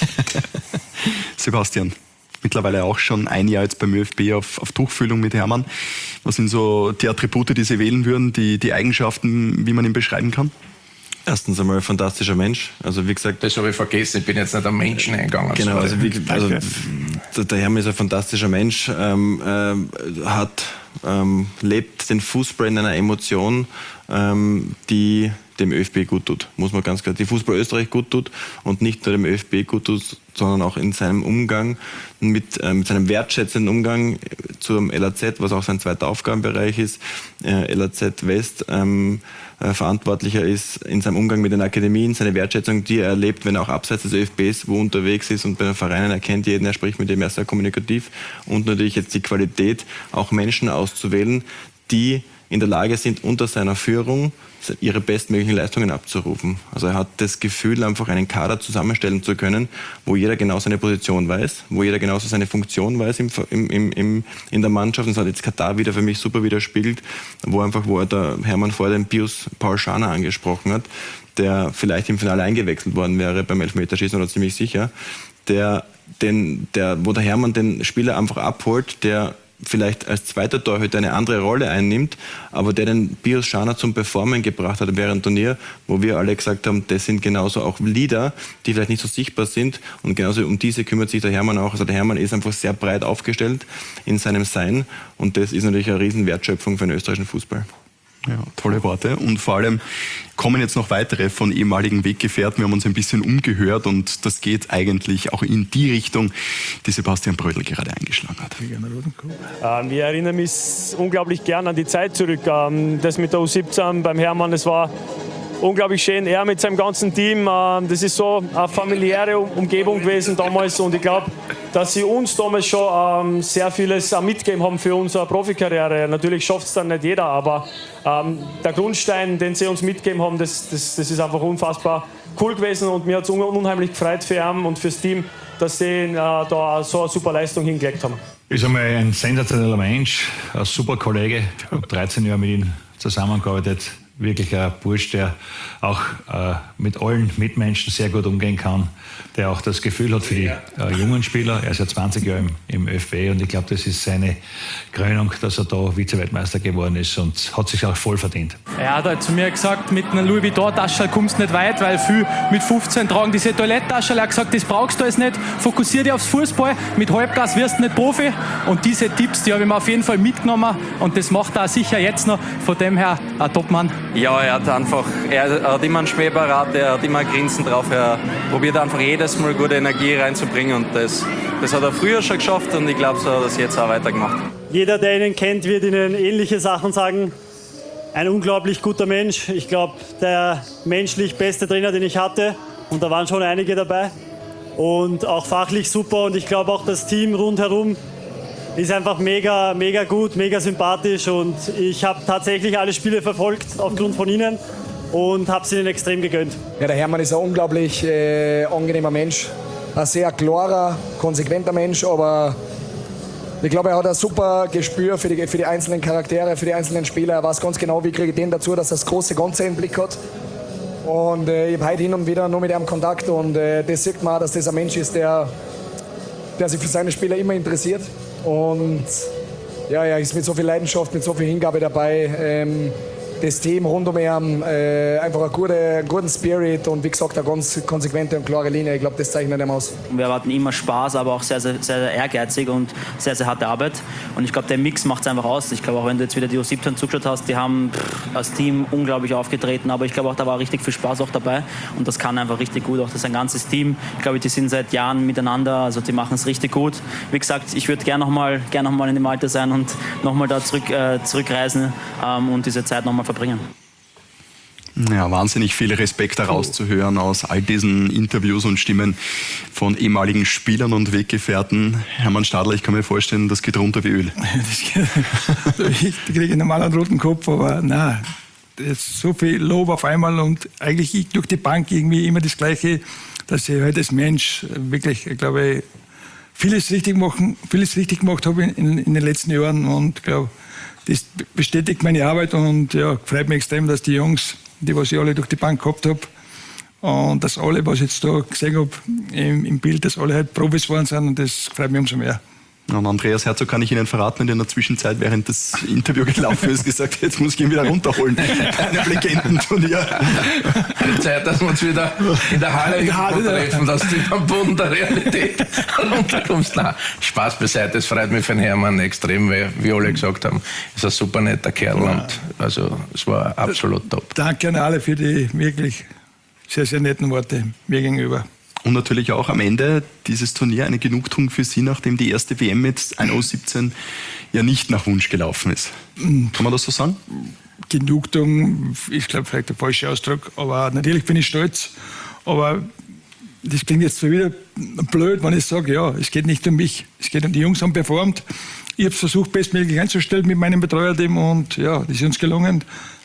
Sebastian, mittlerweile auch schon ein Jahr jetzt beim ÖFB auf, auf Tuchfühlung mit Hermann. Was sind so die Attribute, die Sie wählen würden, die, die Eigenschaften, wie man ihn beschreiben kann? Erstens einmal ein fantastischer Mensch. Also wie gesagt, das habe ich vergessen, ich bin jetzt nicht am Menschen eingegangen. Genau, also, wie, also der Hermann ist ein fantastischer Mensch, ähm, äh, hat, ähm, lebt den Fußball in einer Emotion, ähm, die dem ÖFB gut tut, muss man ganz klar, die Fußball Österreich gut tut und nicht nur dem ÖFB gut tut, sondern auch in seinem Umgang, mit, äh, mit seinem wertschätzenden Umgang zum L A Z, was auch sein zweiter Aufgabenbereich ist, äh, L A Z West, ähm, äh, verantwortlicher ist in seinem Umgang mit den Akademien, seine Wertschätzung, die er erlebt, wenn er auch abseits des ÖFBs wo unterwegs ist und bei den Vereinen erkennt jeden, er spricht mit dem, er ist sehr kommunikativ und natürlich jetzt die Qualität, auch Menschen auszuwählen, die in der Lage sind, unter seiner Führung ihre bestmöglichen Leistungen abzurufen. Also er hat das Gefühl, einfach einen Kader zusammenstellen zu können, wo jeder genau seine Position weiß, wo jeder genauso seine Funktion weiß im, im, im, in der Mannschaft. Und das hat jetzt Katar wieder für mich super widerspiegelt, wo einfach, wo er der Hermann vorher den Pius Paul Scharner angesprochen hat, der vielleicht im Finale eingewechselt worden wäre beim Elfmeterschießen oder ziemlich sicher, der, den, der, wo der Hermann den Spieler einfach abholt, der vielleicht als zweiter Torhüter eine andere Rolle einnimmt, aber der den Pius Scharner zum Performen gebracht hat während dem Turnier, wo wir alle gesagt haben, das sind genauso auch Leader, die vielleicht nicht so sichtbar sind und genauso um diese kümmert sich der Hermann auch. Also der Hermann ist einfach sehr breit aufgestellt in seinem Sein und das ist natürlich eine riesen Wertschöpfung für den österreichischen Fußball. Ja, tolle Worte und vor allem kommen jetzt noch weitere von ehemaligen Weggefährten. Wir haben uns ein bisschen umgehört und das geht eigentlich auch in die Richtung, die Sebastian Brödel gerade eingeschlagen hat. Ähm, ich erinnere mich unglaublich gern an die Zeit zurück. Ähm, das mit der U siebzehn beim Hermann, das war unglaublich schön. Er mit seinem ganzen Team, ähm, das ist so eine familiäre Umgebung gewesen damals und ich glaube, dass sie uns damals schon ähm, sehr vieles äh, mitgegeben haben für unsere Profikarriere. Natürlich schafft es dann nicht jeder, aber ähm, der Grundstein, den sie uns mitgegeben haben, das, das, das ist einfach unfassbar cool gewesen und mir hat es un unheimlich gefreut für ihn und fürs Team, dass sie äh, da so eine super Leistung hingelegt haben. Ist einmal ein sensationeller Mensch, ein super Kollege. Ich habe dreizehn Jahre mit ihm zusammengearbeitet. Wirklich ein Bursch, der auch äh, mit allen Mitmenschen sehr gut umgehen kann, der auch das Gefühl hat für die äh, jungen Spieler. Er ist ja zwanzig Jahre im, im ÖFB und ich glaube, das ist seine Krönung, dass er da Vize-Weltmeister geworden ist und hat sich auch voll verdient. Er hat halt zu mir gesagt, mit einer Louis Vuitton-Tasche kommst du nicht weit, weil viele mit fünfzehn tragen diese Toilettentasche. Er hat gesagt, das brauchst du alles nicht, fokussier dich aufs Fußball, mit Halbgas wirst du nicht Profi. Und diese Tipps, die habe ich mir auf jeden Fall mitgenommen und das macht er sicher jetzt noch. Von dem her ein Topmann. Ja, er hat einfach, er hat immer einen Schmäh parat, er hat immer ein Grinsen drauf, er probiert einfach jedes Mal gute Energie reinzubringen und das, das hat er früher schon geschafft und ich glaube, so hat er es jetzt auch weitergemacht. Jeder, der ihn kennt, wird Ihnen ähnliche Sachen sagen. Ein unglaublich guter Mensch. Ich glaube, der menschlich beste Trainer, den ich hatte und da waren schon einige dabei und auch fachlich super und ich glaube auch das Team rundherum ist einfach mega, mega gut, mega sympathisch und ich habe tatsächlich alle Spiele verfolgt aufgrund von Ihnen und habe es Ihnen extrem gegönnt. Ja, der Hermann ist ein unglaublich äh, angenehmer Mensch, ein sehr klarer, konsequenter Mensch, aber ich glaube, er hat ein super Gespür für die, für die einzelnen Charaktere, für die einzelnen Spieler. Er weiß ganz genau, wie kriege ich den dazu, dass er das große Ganze im Blick hat. Und äh, ich habe heute hin und wieder nur mit ihm Kontakt und äh, das sieht man auch, dass das ein Mensch ist, der, der sich für seine Spieler immer interessiert. Und ja, er ist mit so viel Leidenschaft, mit so viel Hingabe dabei. Ähm, das Team rund um ihn, äh, einfach einen guten, einen guten Spirit und wie gesagt eine ganz konsequente und klare Linie. Ich glaube, das zeichnet ihn aus. Wir erwarten immer Spaß, aber auch sehr, sehr, sehr ehrgeizig und sehr, sehr harte Arbeit. Und ich glaube, der Mix macht es einfach aus. Ich glaube, auch wenn du jetzt wieder die U siebzehn zugeschaut hast, die haben pff, als Team unglaublich aufgetreten, aber ich glaube auch, da war richtig viel Spaß auch dabei und das kann einfach richtig gut. Auch das ist ein ganzes Team. Ich glaube, die sind seit Jahren miteinander, also die machen es richtig gut. Wie gesagt, ich würde gerne nochmal gern noch mal in dem Alter sein und nochmal da zurück, äh, zurückreisen ähm, und diese Zeit nochmal verbringen. Ja, wahnsinnig viel Respekt daraus zu hören aus all diesen Interviews und Stimmen von ehemaligen Spielern und Weggefährten. Hermann Stadler, ich kann mir vorstellen, das geht runter wie Öl. Ich kriege normal einen roten Kopf, aber nein, das ist so viel Lob auf einmal und eigentlich ich durch die Bank irgendwie immer das Gleiche, dass ich halt als Mensch wirklich, ich glaube, vieles richtig machen, vieles richtig gemacht habe in, in den letzten Jahren und ich glaube, das bestätigt meine Arbeit und ja, freut mich extrem, dass die Jungs, die was ich alle durch die Bank gehabt habe und dass alle, was ich jetzt da gesehen habe im, im Bild, dass alle halt Profis geworden sind und das freut mich umso mehr. Und Andreas Herzog kann ich Ihnen verraten, in der Zwischenzeit, während das Interview gelaufen ist, gesagt, jetzt muss ich ihn wieder runterholen. Bei einem Legendenturnier. Die Zeit, dass wir uns wieder in der Halle, in der Halle treffen, dass du am Boden der Realität runterkommst. Nein, Spaß beiseite, es freut mich für den Hermann extrem, weil, wie alle gesagt haben, ist ein super netter Kerl und also es war absolut top. Danke an alle für die wirklich sehr, sehr netten Worte mir gegenüber. Und natürlich auch am Ende dieses Turnier eine Genugtuung für Sie, nachdem die erste W M mit einer U siebzehn ja nicht nach Wunsch gelaufen ist. Kann man das so sagen? Genugtuung ist, glaube ich, vielleicht der falsche Ausdruck, aber natürlich bin ich stolz. Aber das klingt jetzt wieder blöd, wenn ich sage, ja, es geht nicht um mich, es geht um die Jungs, haben performt. Ich habe es versucht, bestmöglich einzustellen mit meinem Betreuerteam und ja, das ist uns gelungen.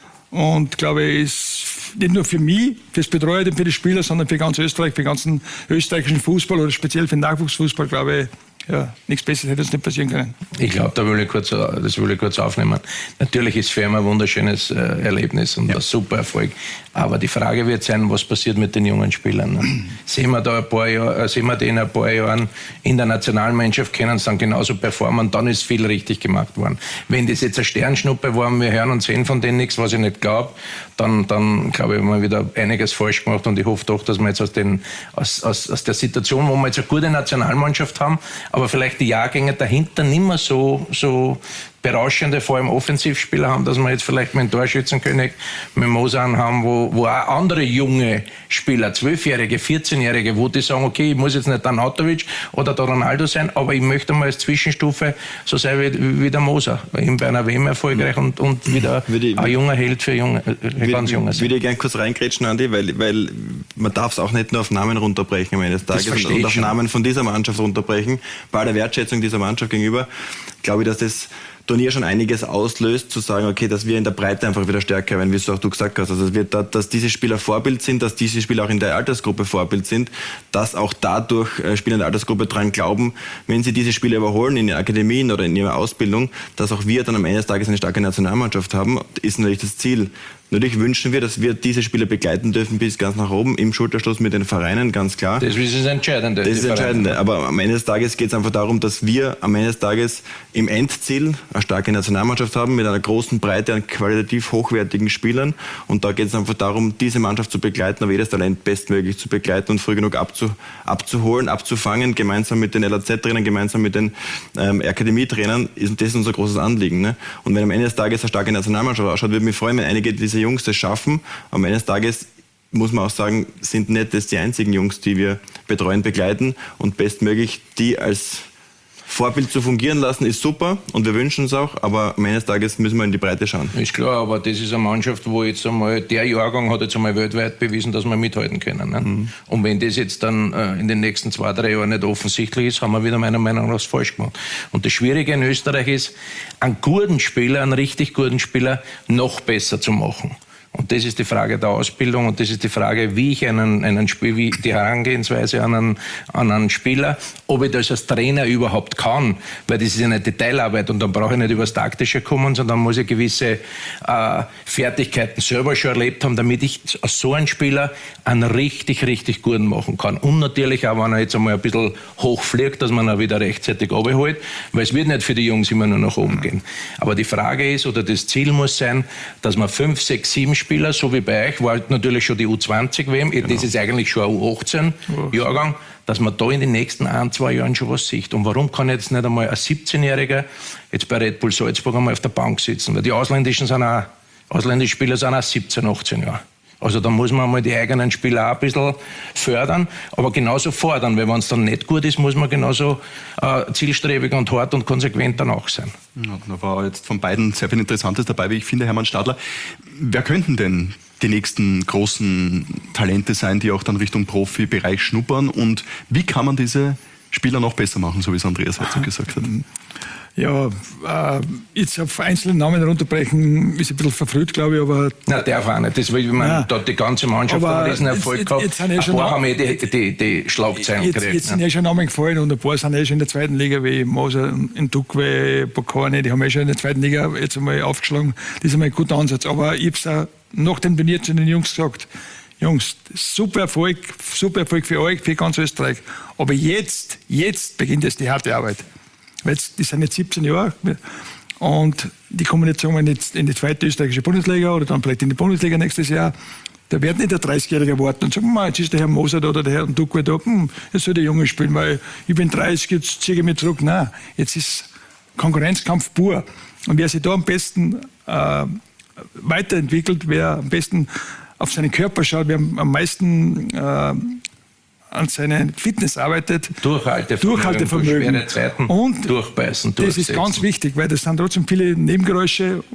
Und glaube ich, ist nicht nur für mich, für das Betreuerteam, für die Spieler, sondern für ganz Österreich, für den ganzen österreichischen Fußball oder speziell für den Nachwuchsfußball, glaube ich, ja, nichts Besseres hätte uns nicht passieren können. Ich glaube, da will ich kurz, das will ich kurz aufnehmen. Natürlich ist für ihn ein wunderschönes äh, Erlebnis und ja. ein super Erfolg. Aber die Frage wird sein, was passiert mit den jungen Spielern. Ne? Sehen wir da ein paar Jahre, sehen wir die in ein paar Jahren in der Nationalmannschaft können sie dann genauso performen, dann ist viel richtig gemacht worden. Wenn das jetzt eine Sternschnuppe war und wir hören und sehen von denen nichts, was ich nicht glaube, dann, dann glaube ich, haben wir wieder einiges falsch gemacht und ich hoffe doch, dass wir jetzt aus, den, aus, aus, aus der Situation, wo wir jetzt eine gute Nationalmannschaft haben, aber vielleicht die Jahrgänge dahinter nicht mehr so, so berauschende, vor allem Offensivspieler haben, dass wir jetzt vielleicht mit dem Torschützenkönig, mit Mosan haben, wo, wo auch andere junge Spieler, zwölfjährige, vierzehnjährige, wo die sagen, okay, ich muss jetzt nicht der Nautovic oder der Ronaldo sein, aber ich möchte mal als Zwischenstufe so sein wie, wie der Moser, eben bei einer W M erfolgreich und, und wieder ich, ein junger Held für junge, äh, ganz junge. Ich würde gerne kurz reingrätschen, Andi, weil, weil man darf es auch nicht nur auf Namen runterbrechen am Ende des Tages und, und auf Namen von dieser Mannschaft runterbrechen. Bei aller Wertschätzung dieser Mannschaft gegenüber glaube ich, dass das Turnier schon einiges auslöst, zu sagen, okay, dass wir in der Breite einfach wieder stärker werden, wie es auch du gesagt hast. Also, wir, dass diese Spieler Vorbild sind, dass diese Spieler auch in der Altersgruppe Vorbild sind, dass auch dadurch Spieler in der Altersgruppe dran glauben, wenn sie diese Spieler überholen in den Akademien oder in ihrer Ausbildung, dass auch wir dann am Ende des Tages eine starke Nationalmannschaft haben, ist natürlich das Ziel. Natürlich wünschen wir, dass wir diese Spieler begleiten dürfen bis ganz nach oben, im Schulterschluss mit den Vereinen, ganz klar. Das ist das Entscheidende. Das ist das Entscheidende. Aber am Ende des Tages geht es einfach darum, dass wir am Ende des Tages im Endziel eine starke Nationalmannschaft haben, mit einer großen Breite an qualitativ hochwertigen Spielern. Und da geht es einfach darum, diese Mannschaft zu begleiten, aber jedes Talent bestmöglich zu begleiten und früh genug abzu, abzuholen, abzufangen, gemeinsam mit den L A Z-Trainern, gemeinsam mit den ähm, Akademietrainern. Ist, das ist unser großes Anliegen. Ne? Und wenn am Ende des Tages eine starke Nationalmannschaft ausschaut, würde mich freuen, wenn einige dieser Jungs das schaffen. Am Ende des Tages muss man auch sagen, sind nicht das die einzigen Jungs, die wir betreuen, begleiten und bestmöglich die als Vorbild zu fungieren lassen, ist super und wir wünschen es auch, aber am Ende des Tages müssen wir in die Breite schauen. Ist klar, aber das ist eine Mannschaft, wo jetzt einmal, der Jahrgang hat jetzt einmal weltweit bewiesen, dass wir mithalten können. Ne? Mhm. Und wenn das jetzt dann äh, in den nächsten zwei, drei Jahren nicht offensichtlich ist, haben wir wieder meiner Meinung nach was falsch gemacht. Und das Schwierige in Österreich ist, einen guten Spieler, einen richtig guten Spieler noch besser zu machen. Und das ist die Frage der Ausbildung und das ist die Frage, wie ich einen, einen Spiel, wie die Herangehensweise an einen, an einen Spieler, ob ich das als Trainer überhaupt kann, weil das ist ja eine Detailarbeit und dann brauche ich nicht über das Taktische kommen, sondern muss ich gewisse äh, Fertigkeiten selber schon erlebt haben, damit ich aus so einem Spieler einen richtig, richtig guten machen kann. Und natürlich auch, wenn er jetzt einmal ein bisschen hochfliegt, dass man ihn wieder rechtzeitig runterholt, weil es wird nicht für die Jungs immer nur nach oben gehen. Aber die Frage ist, oder das Ziel muss sein, dass man fünf, sechs, sieben Spieler, so wie bei euch, war natürlich schon die U zwanzig W M, genau. Das ist eigentlich schon ein U achtzehn Jahrgang, dass man da in den nächsten ein, zwei Jahren schon was sieht. Und warum kann jetzt nicht einmal ein siebzehnjähriger jetzt bei Red Bull Salzburg einmal auf der Bank sitzen? Weil die ausländischen sind auch, ausländische Spieler sind auch siebzehn, achtzehn Jahre. Also da muss man mal die eigenen Spieler auch ein bisschen fördern, aber genauso fordern, weil wenn es dann nicht gut ist, muss man genauso äh, zielstrebig und hart und konsequent danach sein. Ja, da war jetzt von beiden sehr viel Interessantes dabei, wie ich finde, Hermann Stadler. Wer könnten denn die nächsten großen Talente sein, die auch dann Richtung Profibereich schnuppern, und wie kann man diese Spieler noch besser machen, so wie es Andreas Herzog gesagt hat? Ja, äh, jetzt auf einzelne Namen runterbrechen ist ein bisschen verfrüht, glaube ich, aber... Nein, darf auch nicht. Das will, ich meine, da hat die ganze Mannschaft einen riesen Erfolg jetzt, gehabt. Jetzt sind eh ein schon paar haben eh die, die, die Schlagzeilen jetzt, gekriegt. Jetzt sind ja schon Namen gefallen und ein paar sind eh schon in der zweiten Liga, wie Moser, Ndukwe, Bokane, die haben eh schon in der zweiten Liga jetzt einmal aufgeschlagen. Das ist einmal ein guter Ansatz. Aber ich habe es auch nach dem Turnier zu den Jungs gesagt, Jungs, super Erfolg, super Erfolg für euch, für ganz Österreich. Aber jetzt, jetzt beginnt jetzt die harte Arbeit. Weil jetzt, die sind jetzt siebzehn Jahre und die kommen jetzt sagen wir, jetzt in die zweite österreichische Bundesliga oder dann vielleicht in die Bundesliga nächstes Jahr. Da wird nicht der dreißigjährige warten und sagen, jetzt ist der Herr Moser da oder der Herr Ndukwe da, hm, jetzt soll der Junge spielen, weil ich bin dreißig, jetzt ziehe ich mich zurück. Nein, jetzt ist Konkurrenzkampf pur. Und wer sich da am besten äh, weiterentwickelt, wer am besten auf seinen Körper schaut, wer am meisten äh, an seiner Fitness arbeitet. Durchhaltevermögen, Durchhaltevermögen. schwere Zeiten, und durchbeißen, das ist ganz wichtig, weil das sind trotzdem viele Nebengeräusche.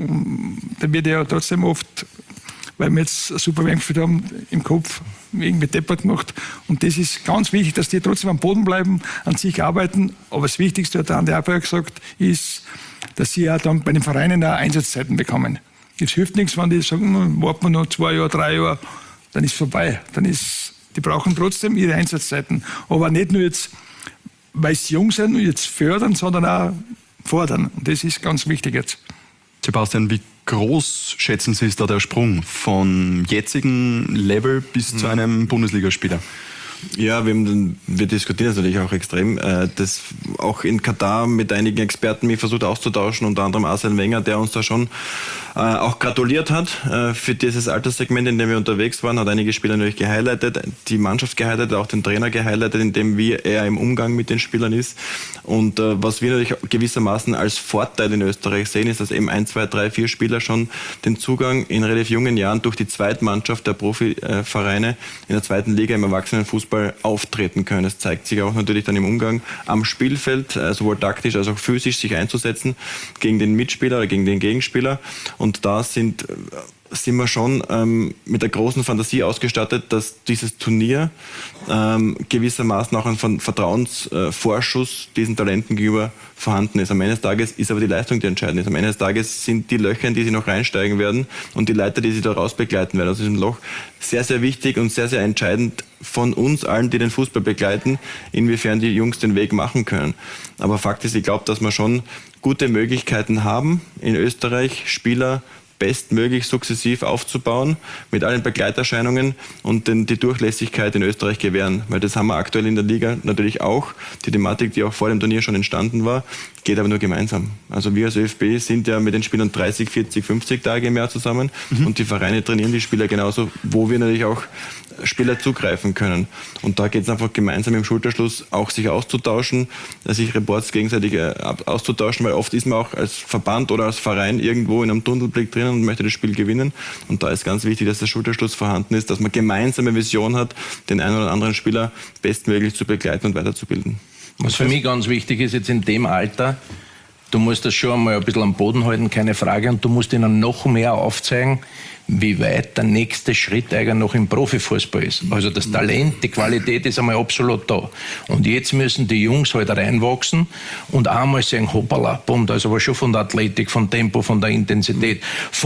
Da wird ja trotzdem oft, weil wir jetzt super W M gespielt haben, im Kopf irgendwie deppert gemacht. Und das ist ganz wichtig, dass die trotzdem am Boden bleiben, an sich arbeiten. Aber das Wichtigste, hat der Andi auch vorher gesagt, ist, dass sie ja dann bei den Vereinen auch Einsatzzeiten bekommen. Es hilft nichts, wenn die sagen, warten wir noch zwei Jahre, drei Jahre, dann ist es vorbei. Dann ist, die brauchen trotzdem ihre Einsatzzeiten. Aber nicht nur jetzt, weil sie jung sind und jetzt fördern, sondern auch fordern. Und das ist ganz wichtig jetzt. Sebastian, wie groß schätzen Sie ist da der Sprung vom jetzigen Level bis mhm. zu einem Bundesligaspieler? Ja, wir, haben, wir diskutieren das natürlich auch extrem. Das auch in Katar mit einigen Experten mich versucht auszutauschen, unter anderem Arsene Wenger, der uns da schon äh, auch gratuliert hat äh, für dieses Alterssegment, in dem wir unterwegs waren, hat einige Spieler natürlich gehighlightet, die Mannschaft gehighlightet, auch den Trainer gehighlightet, in dem wie er im Umgang mit den Spielern ist. Und äh, was wir natürlich gewissermaßen als Vorteil in Österreich sehen, ist, dass eben ein, zwei, drei, vier Spieler schon den Zugang in relativ jungen Jahren durch die Zweitmannschaft der Profivereine in der zweiten Liga im Erwachsenenfußball auftreten können. Das zeigt sich auch natürlich dann im Umgang am Spielfeld, sowohl taktisch als auch physisch sich einzusetzen gegen den Mitspieler oder gegen den Gegenspieler. Und da sind, sind wir schon ähm, mit der großen Fantasie ausgestattet, dass dieses Turnier ähm, gewissermaßen auch ein Vertrauensvorschuss äh, diesen Talenten gegenüber vorhanden ist. Am Ende des Tages ist aber die Leistung, die entscheidend ist. Am Ende des Tages sind die Löcher, in die sie noch reinsteigen werden und die Leiter, die sie daraus begleiten werden. Also ist ein Loch sehr, sehr wichtig und sehr, sehr entscheidend von uns allen, die den Fußball begleiten, inwiefern die Jungs den Weg machen können. Aber Fakt ist, ich glaube, dass wir schon gute Möglichkeiten haben, in Österreich Spieler bestmöglich sukzessiv aufzubauen, mit allen Begleiterscheinungen und den, die Durchlässigkeit in Österreich gewähren. Weil das haben wir aktuell in der Liga natürlich auch. Die Thematik, die auch vor dem Turnier schon entstanden war, geht aber nur gemeinsam. Also wir als ÖFB sind ja mit den Spielern dreißig, vierzig, fünfzig Tage im Jahr zusammen mhm. und die Vereine trainieren die Spieler genauso, wo wir natürlich auch Spieler zugreifen können. Und da geht es einfach gemeinsam im Schulterschluss auch sich auszutauschen, sich Reports gegenseitig auszutauschen, weil oft ist man auch als Verband oder als Verein irgendwo in einem Tunnelblick drin und möchte das Spiel gewinnen. Und da ist ganz wichtig, dass der Schulterschluss vorhanden ist, dass man gemeinsame Vision hat, den einen oder anderen Spieler bestmöglich zu begleiten und weiterzubilden. Was für mich ganz wichtig ist jetzt in dem Alter, du musst das schon einmal ein bisschen am Boden halten, keine Frage, und du musst ihnen noch mehr aufzeigen, wie weit der nächste Schritt eigentlich noch im Profifußball ist. Also das Talent, die Qualität ist einmal absolut da. Und jetzt müssen die Jungs halt reinwachsen und einmal sagen, hoppala, bumm, da ist aber schon von der Athletik, vom Tempo, von der Intensität, vom,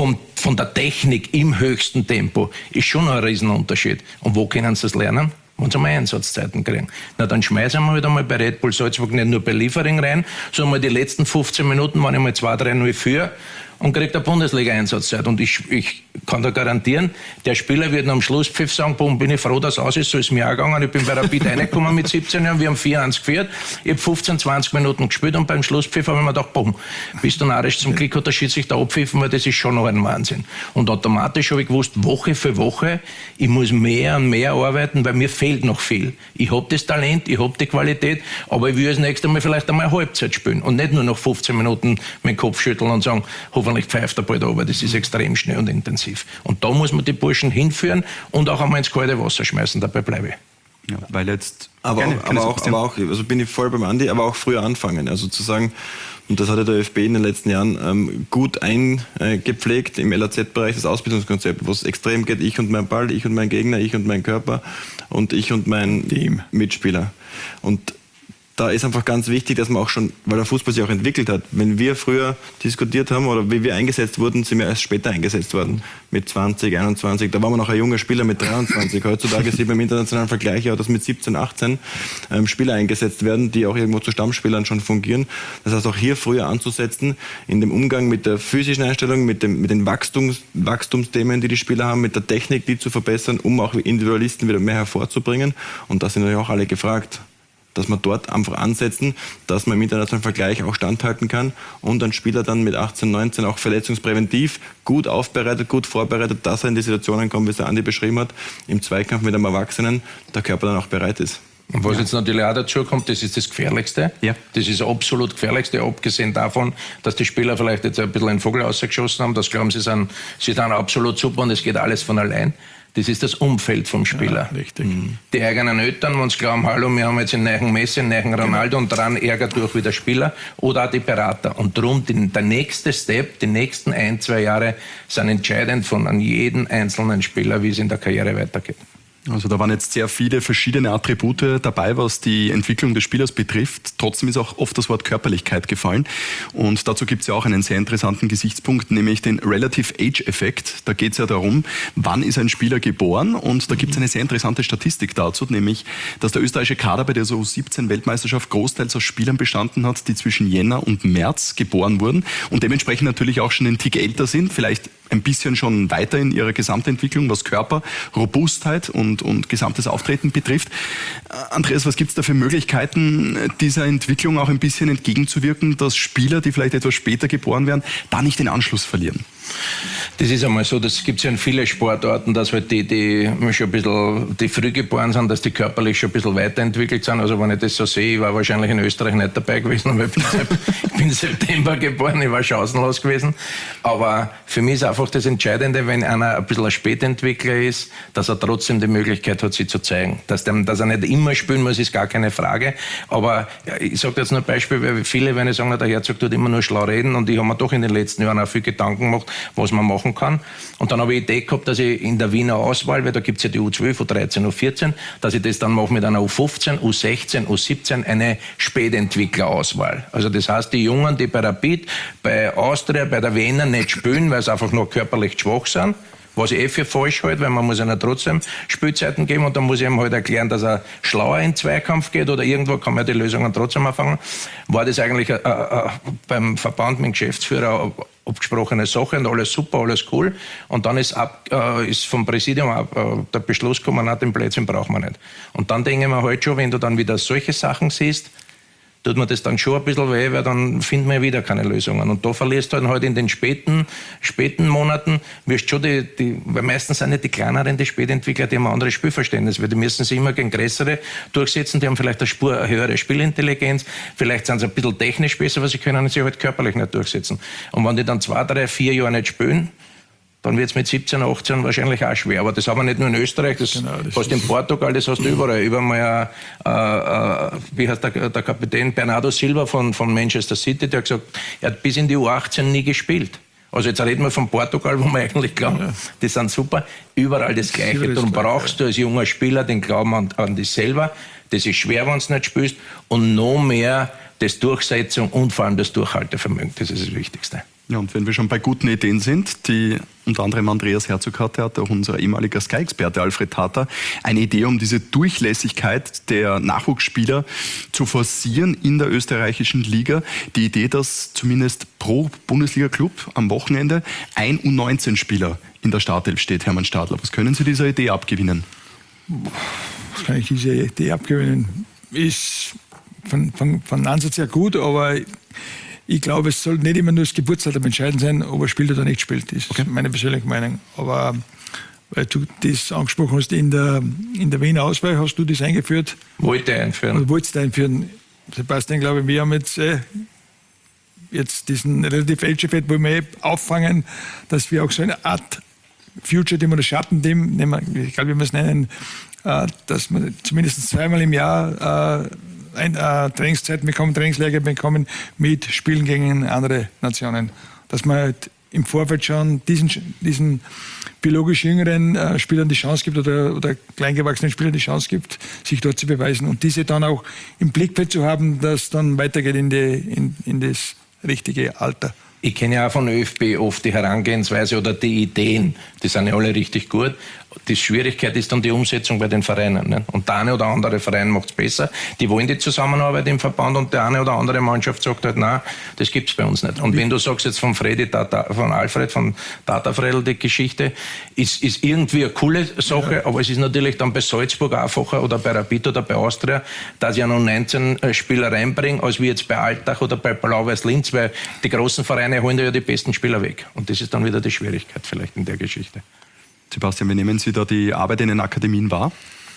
von der Technik im höchsten Tempo, ist schon ein Riesenunterschied. Und wo können sie das lernen? Wenn sie mal Einsatzzeiten kriegen. Na, dann schmeißen wir halt einmal bei Red Bull Salzburg nicht nur bei Liefering rein, sondern mal die letzten fünfzehn Minuten, wenn ich mal zwei drei null für und kriegt eine Bundesliga-Einsatzzeit. Und ich, ich kann da garantieren, der Spieler wird am Schlusspfiff sagen, boom, bin ich froh, dass es aus ist, so ist mir auch gegangen. Ich bin bei Rapid reingekommen mit siebzehn Jahren, wir haben vier eins geführt, ich habe fünfzehn, zwanzig Minuten gespielt und beim Schlusspfiff habe ich mir gedacht, boom, bist du narrisch, zum Glück hat der Schiedsrichter abpfiffen, weil das ist schon noch ein Wahnsinn. Und automatisch habe ich gewusst, Woche für Woche, ich muss mehr und mehr arbeiten, weil mir fehlt noch viel. Ich habe das Talent, ich habe die Qualität, aber ich will das nächste Mal vielleicht einmal Halbzeit spielen und nicht nur nach fünfzehn Minuten mit dem Kopf schütteln und sagen, hoffentlich pfeift der Ball da, aber das ist extrem schnell und intensiv. Und da muss man die Burschen hinführen und auch einmal ins kalte Wasser schmeißen, dabei bleibe ich. Ja, weil jetzt aber, gerne, auch, aber, auch, aber auch, also bin ich voll beim Andi, aber auch früher anfangen. Also zu sagen, und das hat ja der ÖFB in den letzten Jahren ähm, gut eingepflegt im L A Z-Bereich, das Ausbildungskonzept, wo es extrem geht, ich und mein Ball, ich und mein Gegner, ich und mein Körper und ich und mein Team. Mitspieler. Und da ist einfach ganz wichtig, dass man auch schon, weil der Fußball sich auch entwickelt hat, wenn wir früher diskutiert haben oder wie wir eingesetzt wurden, sind wir erst später eingesetzt worden. Mit zwanzig, einundzwanzig, da war man noch ein junger Spieler mit dreiundzwanzig. Heutzutage sieht man im internationalen Vergleich auch, dass mit siebzehn, achtzehn ähm, Spieler eingesetzt werden, die auch irgendwo zu Stammspielern schon fungieren. Das heißt, auch hier früher anzusetzen, in dem Umgang mit der physischen Einstellung, mit, dem, mit den Wachstums, Wachstumsthemen, die die Spieler haben, mit der Technik, die zu verbessern, um auch Individualisten wieder mehr hervorzubringen. Und da sind natürlich auch alle gefragt, dass man dort einfach ansetzen, dass man im internationalen Vergleich auch standhalten kann und ein Spieler dann mit achtzehn, neunzehn auch verletzungspräventiv gut aufbereitet, gut vorbereitet, dass er in die Situationen kommt, wie es der Andi beschrieben hat, im Zweikampf mit einem Erwachsenen, der Körper dann auch bereit ist. Und was ja. jetzt natürlich auch dazu kommt, das ist das Gefährlichste. Ja. Das ist das absolut Gefährlichste, abgesehen davon, dass die Spieler vielleicht jetzt ein bisschen einen Vogel rausgeschossen haben, das glauben sie, sind, sie sind absolut super und es geht alles von allein. Das ist das Umfeld vom Spieler. Ja, richtig. Die eigenen Eltern, wenn sie glauben, hallo, wir haben jetzt einen neuen Messi, einen neuen Ronaldo und dran ärgert durch wie der Spieler oder auch die Berater. Und darum, der nächste Step, die nächsten ein, zwei Jahre sind entscheidend von an jeden einzelnen Spieler, wie es in der Karriere weitergeht. Also da waren jetzt sehr viele verschiedene Attribute dabei, was die Entwicklung des Spielers betrifft. Trotzdem ist auch oft das Wort Körperlichkeit gefallen. Und dazu gibt es ja auch einen sehr interessanten Gesichtspunkt, nämlich den Relative Age Effekt. Da geht es ja darum, wann ist ein Spieler geboren? Und da gibt es eine sehr interessante Statistik dazu, nämlich, dass der österreichische Kader bei der U siebzehn Weltmeisterschaft großteils aus Spielern bestanden hat, die zwischen Jänner und März geboren wurden und dementsprechend natürlich auch schon einen Tick älter sind, vielleicht ein bisschen schon weiter in ihrer Gesamtentwicklung, was Körper, Robustheit und, und gesamtes Auftreten betrifft. Andreas, was gibt es da für Möglichkeiten, dieser Entwicklung auch ein bisschen entgegenzuwirken, dass Spieler, die vielleicht etwas später geboren werden, da nicht den Anschluss verlieren? Das ist einmal so, das gibt es ja in vielen Sportarten, dass halt die, die schon ein bisschen, die früh geboren sind, dass die körperlich schon ein bisschen weiterentwickelt sind. Also wenn ich das so sehe, ich war wahrscheinlich in Österreich nicht dabei gewesen, weil ich bin, ich bin im September geboren, ich war chancenlos gewesen. Aber für mich ist einfach das Entscheidende, wenn einer ein bisschen ein Spätentwickler ist, dass er trotzdem die Möglichkeit hat, sich zu zeigen. Dass, dem, dass er nicht immer spielen muss, ist gar keine Frage. Aber ja, ich sage jetzt nur ein Beispiel, weil viele, wenn ich sagen, der Herzog tut immer nur schlau reden und ich habe mir doch in den letzten Jahren auch viel Gedanken gemacht, was man machen kann. Und dann habe ich die Idee gehabt, dass ich in der Wiener Auswahl, weil da gibt es ja die U zwölf, U dreizehn, U vierzehn, dass ich das dann mache mit einer U fünfzehn, U sechzehn, U siebzehn, eine Spätentwicklerauswahl. Also das heißt, die Jungen, die bei Rapid, bei Austria, bei der Wiener nicht spielen, weil sie einfach nur körperlich schwach sind, was ich eh für falsch halte, weil man muss ihnen trotzdem Spielzeiten geben und dann muss ich ihm halt erklären, dass er schlauer in den Zweikampf geht oder irgendwo kann man die Lösungen trotzdem erfangen. War das eigentlich äh, äh, beim Verband mit dem Geschäftsführer abgesprochene Sache und alles super, alles cool. Und dann ist, ab, äh, ist vom Präsidium ab, äh, der Beschluss gekommen, na, den Blödsinn braucht man nicht. Und dann denke ich mir halt schon, wenn du dann wieder solche Sachen siehst, tut mir das dann schon ein bisschen weh, weil dann finden wir wieder keine Lösungen. Und da verlierst du dann halt in den späten, späten Monaten, wirst schon die, die, weil meistens sind nicht die kleineren, die Spätentwickler, die haben ein anderes Spielverständnis, weil die müssen sich immer gegen größere durchsetzen, die haben vielleicht eine Spur eine höhere Spielintelligenz, vielleicht sind sie ein bisschen technisch besser, aber sie können sich halt körperlich nicht durchsetzen. Und wenn die dann zwei, drei, vier Jahre nicht spielen, dann wird es mit siebzehn, achtzehn wahrscheinlich auch schwer. Aber das haben wir nicht nur in Österreich, das, genau, das hast du in Portugal, das hast du überall. Überall mal, äh, äh, wie heißt der, der Kapitän Bernardo Silva von, von Manchester City, der hat gesagt, er hat bis in die U achtzehn nie gespielt. Also jetzt reden wir von Portugal, wo wir eigentlich glauben, ja. die sind super. Überall das Gleiche. Darum brauchst du als junger Spieler den Glauben an, an dich selber. Das ist schwer, wenn du nicht spielst. Und noch mehr das Durchsetzung und vor allem das Durchhaltevermögen. Das ist das Wichtigste. Ja, und wenn wir schon bei guten Ideen sind, die unter anderem Andreas Herzog hatte, hat auch unser ehemaliger Sky-Experte Alfred Tata eine Idee, um diese Durchlässigkeit der Nachwuchsspieler zu forcieren in der österreichischen Liga. Die Idee, dass zumindest pro Bundesliga-Club am Wochenende ein U neunzehn Spieler in der Startelf steht, Hermann Stadler. Was können Sie dieser Idee abgewinnen? Was kann ich diese Idee abgewinnen? Ist von, von, von Ansatz her gut, aber ich glaube, es soll nicht immer nur das Geburtsdatum entscheidend sein, ob er spielt oder nicht spielt. Das ist okay. meine persönliche Meinung. Aber weil du das angesprochen hast, in der, in der Wiener Auswahl hast du das eingeführt. Wollte einführen. Oder wolltest einführen. Sebastian, glaube ich, wir haben jetzt, äh, jetzt diesen relativ Age-Effekt, wo wir auffangen, dass wir auch so eine Art Future-Team oder Schattenteam, ich glaube, wie wir es nennen, äh, dass wir zumindest zweimal im Jahr äh, ein, äh, Trainingszeiten bekommen, Trainingslager bekommen mit Spielen gegen andere Nationen. Dass man halt im Vorfeld schon diesen, diesen biologisch jüngeren äh, Spielern die Chance gibt oder, oder kleingewachsenen Spielern die Chance gibt, sich dort zu beweisen und diese dann auch im Blickfeld zu haben, dass dann weitergeht in, die, in, in das richtige Alter. Ich kenne ja auch von ÖFB oft die Herangehensweise oder die Ideen, die sind ja alle richtig gut. Die Schwierigkeit ist dann die Umsetzung bei den Vereinen. Ne? Und der eine oder andere Verein macht es besser. Die wollen die Zusammenarbeit im Verband und der eine oder andere Mannschaft sagt halt, nein, das gibt es bei uns nicht. Und wenn du sagst jetzt von Freddy, Tata, von Alfred, von Tata Fredl, die Geschichte, ist, ist irgendwie eine coole Sache, ja. Aber es ist natürlich dann bei Salzburg einfacher oder bei Rapid oder bei Austria, dass ich ja noch neunzehn Spieler reinbringe, als wie jetzt bei Altach oder bei Blau-Weiß Linz, weil die großen Vereine holen ja die besten Spieler weg. Und das ist dann wieder die Schwierigkeit vielleicht in der Geschichte. Sebastian, wie nehmen Sie da die Arbeit in den Akademien wahr?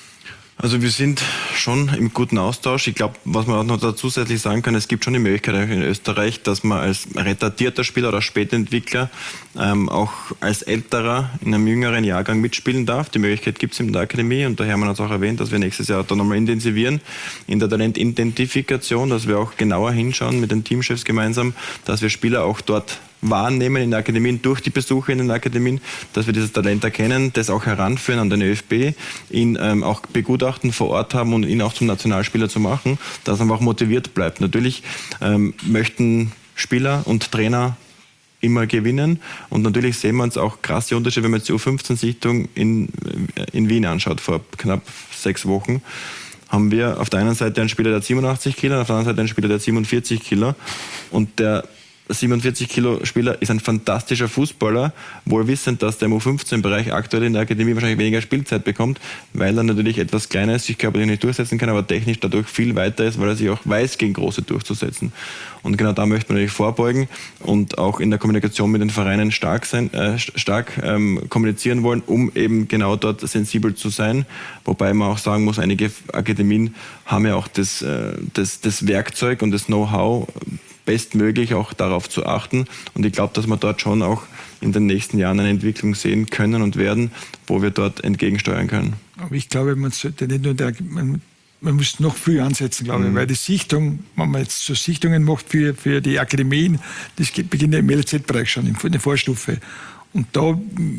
Also wir sind schon im guten Austausch. Ich glaube, was man auch noch dazu zusätzlich sagen kann, es gibt schon die Möglichkeit in Österreich, dass man als retardierter Spieler oder Spätentwickler ähm, auch als Älterer in einem jüngeren Jahrgang mitspielen darf. Die Möglichkeit gibt es in der Akademie und der Hermann hat es auch erwähnt, dass wir nächstes Jahr da nochmal intensivieren in der Talentidentifikation, dass wir auch genauer hinschauen mit den Teamchefs gemeinsam, dass wir Spieler auch dort wahrnehmen in den Akademien, durch die Besuche in den Akademien, dass wir dieses Talent erkennen, das auch heranführen an den ÖFB, ihn ähm, auch begutachten, vor Ort haben und ihn auch zum Nationalspieler zu machen, dass er einfach motiviert bleibt. Natürlich ähm, möchten Spieler und Trainer immer gewinnen und natürlich sehen wir uns auch krasse Unterschiede, wenn man jetzt die U fünfzehn-Sichtung in, in Wien anschaut, vor knapp sechs Wochen. Haben wir auf der einen Seite einen Spieler, der hat siebenundachtzig Kilo, auf der anderen Seite einen Spieler, der hat siebenundvierzig Kilo und der siebenundvierzig Kilo Spieler ist ein fantastischer Fußballer, wohl wissend, dass der im U fünfzehn-Bereich aktuell in der Akademie wahrscheinlich weniger Spielzeit bekommt, weil er natürlich etwas kleiner ist, sich körperlich nicht durchsetzen kann, aber technisch dadurch viel weiter ist, weil er sich auch weiß, gegen Große durchzusetzen. Und genau da möchte man natürlich vorbeugen und auch in der Kommunikation mit den Vereinen stark sein, äh, stark ähm, kommunizieren wollen, um eben genau dort sensibel zu sein. Wobei man auch sagen muss, einige Akademien haben ja auch das, äh, das, das Werkzeug und das Know-how, bestmöglich auch darauf zu achten. Und ich glaube, dass wir dort schon auch in den nächsten Jahren eine Entwicklung sehen können und werden, wo wir dort entgegensteuern können. Aber ich glaube, man sollte nicht nur der, man, man muss noch früh ansetzen, glaube ich, mhm. weil die Sichtung, wenn man jetzt so Sichtungen macht für, für die Akademien, das beginnt ja im L Z-Bereich schon, in der Vorstufe. Und da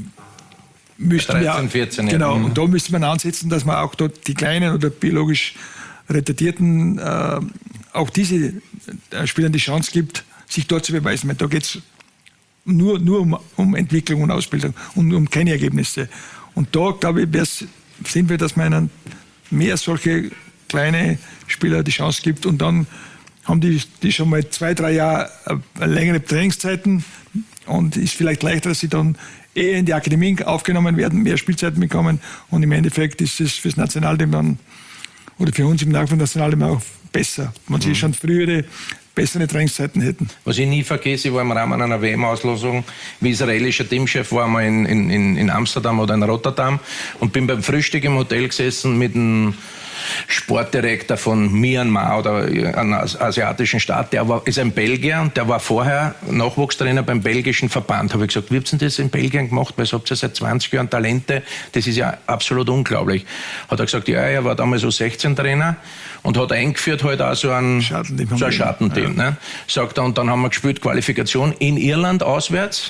müsste dreizehn, vierzehn, genau, ja. und da müsste man ansetzen, dass man auch dort die kleinen oder biologisch Retardierten äh, auch diese äh, Spielern die Chance gibt, sich dort zu beweisen. Weil da geht es nur, nur um, um Entwicklung und Ausbildung und um keine Ergebnisse. Und da, glaube ich, sehen wir, dass man einen mehr solche kleine Spieler die Chance gibt und dann haben die, die schon mal zwei, drei Jahre äh, längere Trainingszeiten und ist vielleicht leichter, dass sie dann eher in die Akademie aufgenommen werden, mehr Spielzeiten bekommen und im Endeffekt ist es fürs Nationalteam dann oder für uns im Nachwuchsnationalteam auch besser, wenn sie mhm. schon frühere, bessere Trainingszeiten hätten. Was ich nie vergesse, ich war im Rahmen einer W M-Auslosung, wie israelischer Teamchef war mal in, in, in Amsterdam oder in Rotterdam und bin beim Frühstück im Hotel gesessen mit einem Sportdirektor von Myanmar oder einem asiatischen Staat, der war, ist ein Belgier und der war vorher Nachwuchstrainer beim belgischen Verband. Habe ich gesagt, wie habt ihr das in Belgien gemacht? Weil ihr habt ja seit zwanzig Jahren Talente, das ist ja absolut unglaublich. Hat er gesagt, ja, er war damals so sechzehn Trainer und hat eingeführt halt auch so ein Schattenteam. So ein Schattenteam, ja. Ne? Sagt er, und dann haben wir gespielt Qualifikation in Irland auswärts.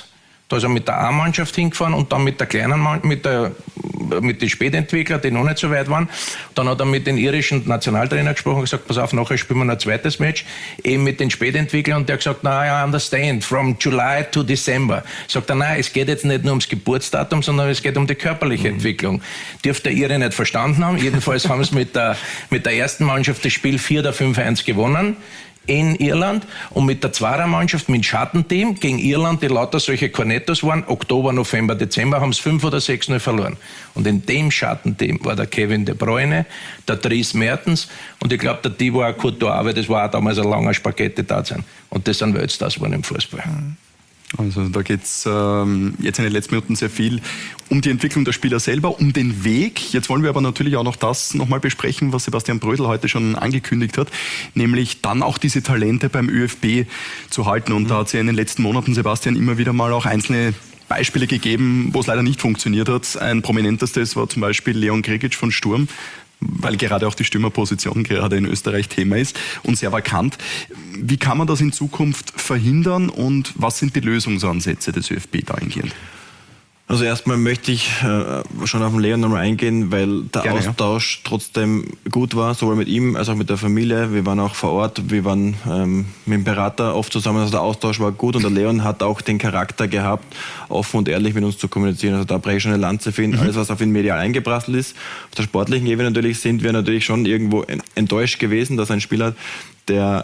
Da ist er mit der A-Mannschaft hingefahren und dann mit der kleinen Mannschaft, mit, der, mit den Spätentwicklern, die noch nicht so weit waren. Dann hat er mit den irischen Nationaltrainer gesprochen und gesagt, pass auf, nachher spielen wir noch ein zweites Match, eben mit den Spätentwicklern. Und der hat gesagt, na, I understand, from July to December. Sagt er, nein, es geht jetzt nicht nur ums Geburtsdatum, sondern es geht um die körperliche mhm. Entwicklung. Dürfte der Ire nicht verstanden haben. Jedenfalls haben sie mit der, mit der ersten Mannschaft das Spiel vier oder fünf eins gewonnen in Irland und mit der Zweiermannschaft, mit dem Schattenteam gegen Irland, die lauter solche Cornettos waren, Oktober, November, Dezember, haben es fünf oder sechs null verloren. Und in dem Schattenteam war der Kevin De Bruyne, der Dries Mertens und ich glaube der Thibaut Courtois, weil das war auch damals ein langer Spaghetti da sein. Und das sind Weltstars geworden im Fußball. Also da geht es ähm, jetzt in den letzten Minuten sehr viel um die Entwicklung der Spieler selber, um den Weg. Jetzt wollen wir aber natürlich auch noch das nochmal besprechen, was Sebastian Brödel heute schon angekündigt hat, nämlich dann auch diese Talente beim ÖFB zu halten. Und mhm. da hat es ja in den letzten Monaten, Sebastian, immer wieder mal auch einzelne Beispiele gegeben, wo es leider nicht funktioniert hat. Ein prominentestes war zum Beispiel Leon Gregic von Sturm, weil gerade auch die Stürmerposition gerade in Österreich Thema ist und sehr vakant. Wie kann man das in Zukunft verhindern und was sind die Lösungsansätze des ÖFB dahingehend? Also erstmal möchte ich äh, schon auf den Leon nochmal eingehen, weil der Gerne, Austausch ja. trotzdem gut war, sowohl mit ihm als auch mit der Familie. Wir waren auch vor Ort, wir waren ähm, mit dem Berater oft zusammen, also der Austausch war gut und der Leon hat auch den Charakter gehabt, offen und ehrlich mit uns zu kommunizieren. Also da breche ich schon eine Lanze für ihn. Mhm. Alles, was auf ihn medial eingeprasselt ist. Auf der sportlichen Ebene natürlich sind wir natürlich schon irgendwo enttäuscht gewesen, dass ein Spieler, der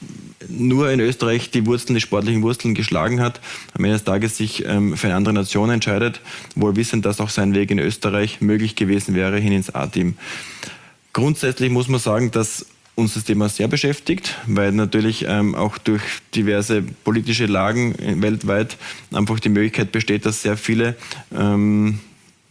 nur in Österreich die Wurzeln, die sportlichen Wurzeln geschlagen hat, am Ende des Tages sich ähm, für eine andere Nation entscheidet, wohl wissend, dass auch sein Weg in Österreich möglich gewesen wäre, hin ins A-Team. Grundsätzlich muss man sagen, dass uns das Thema sehr beschäftigt, weil natürlich ähm, auch durch diverse politische Lagen weltweit einfach die Möglichkeit besteht, dass sehr viele ähm,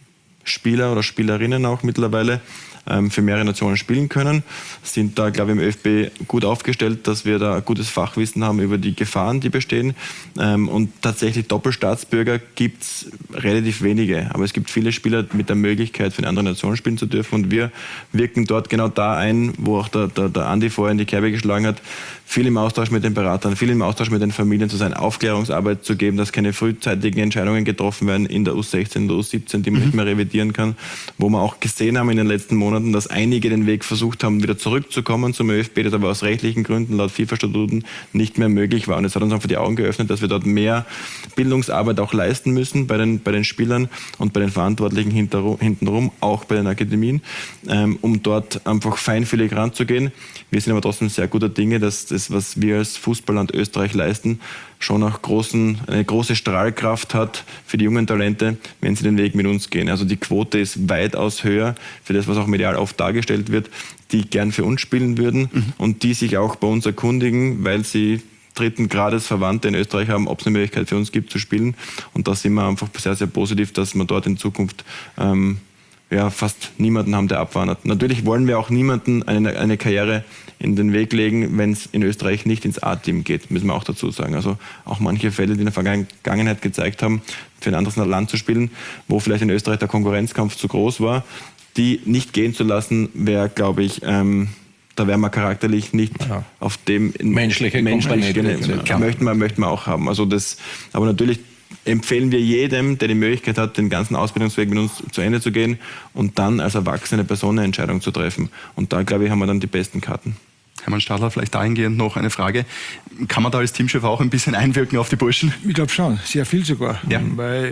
Spieler oder Spielerinnen auch mittlerweile für mehrere Nationen spielen können, sind da, glaube ich, im ÖFB gut aufgestellt, dass wir da ein gutes Fachwissen haben über die Gefahren, die bestehen. Und tatsächlich Doppelstaatsbürger gibt es relativ wenige, aber es gibt viele Spieler mit der Möglichkeit, für eine andere Nation spielen zu dürfen und wir wirken dort genau da ein, wo auch der, der, der Andi vorher in die Kerbe geschlagen hat, viel im Austausch mit den Beratern, viel im Austausch mit den Familien zu sein, Aufklärungsarbeit zu geben, dass keine frühzeitigen Entscheidungen getroffen werden in der U sechzehn, in der U siebzehn, die man mhm. nicht mehr revidieren kann, wo wir auch gesehen haben in den letzten Monaten, dass einige den Weg versucht haben, wieder zurückzukommen zum ÖFB, das aber aus rechtlichen Gründen laut FIFA-Statuten nicht mehr möglich war. Und es hat uns einfach die Augen geöffnet, dass wir dort mehr Bildungsarbeit auch leisten müssen bei den, bei den Spielern und bei den Verantwortlichen hintenrum, auch bei den Akademien, ähm, um dort einfach feinfühlig ranzugehen. Wir sind aber trotzdem sehr guter Dinge, dass das, was wir als Fußballland Österreich leisten, schon auch großen, eine große Strahlkraft hat für die jungen Talente, wenn sie den Weg mit uns gehen. Also die Quote ist weitaus höher für das, was auch medial oft dargestellt wird, die gern für uns spielen würden mhm. und die sich auch bei uns erkundigen, weil sie dritten Grades Verwandte in Österreich haben, ob es eine Möglichkeit für uns gibt zu spielen. Und da sind wir einfach sehr, sehr positiv, dass wir dort in Zukunft ähm, ja, fast niemanden haben, der abwandert. Natürlich wollen wir auch niemanden eine, eine Karriere in den Weg legen, wenn es in Österreich nicht ins A-Team geht, müssen wir auch dazu sagen. Also auch manche Fälle, die in der Vergangenheit gezeigt haben, für ein anderes Land zu spielen, wo vielleicht in Österreich der Konkurrenzkampf zu groß war, die nicht gehen zu lassen, wäre, glaube ich, ähm, da wären wir charakterlich nicht ja. auf dem menschliche menschlich, ja. möchten wir, möchten wir auch haben. Also das, aber natürlich empfehlen wir jedem, der die Möglichkeit hat, den ganzen Ausbildungsweg mit uns zu Ende zu gehen und dann als erwachsene Person eine Entscheidung zu treffen. Und da, glaube ich, haben wir dann die besten Karten. Hermann Stadler, vielleicht dahingehend noch eine Frage. Kann man da als Teamchef auch ein bisschen einwirken auf die Burschen? Ich glaube schon, sehr viel sogar. Ja. Weil,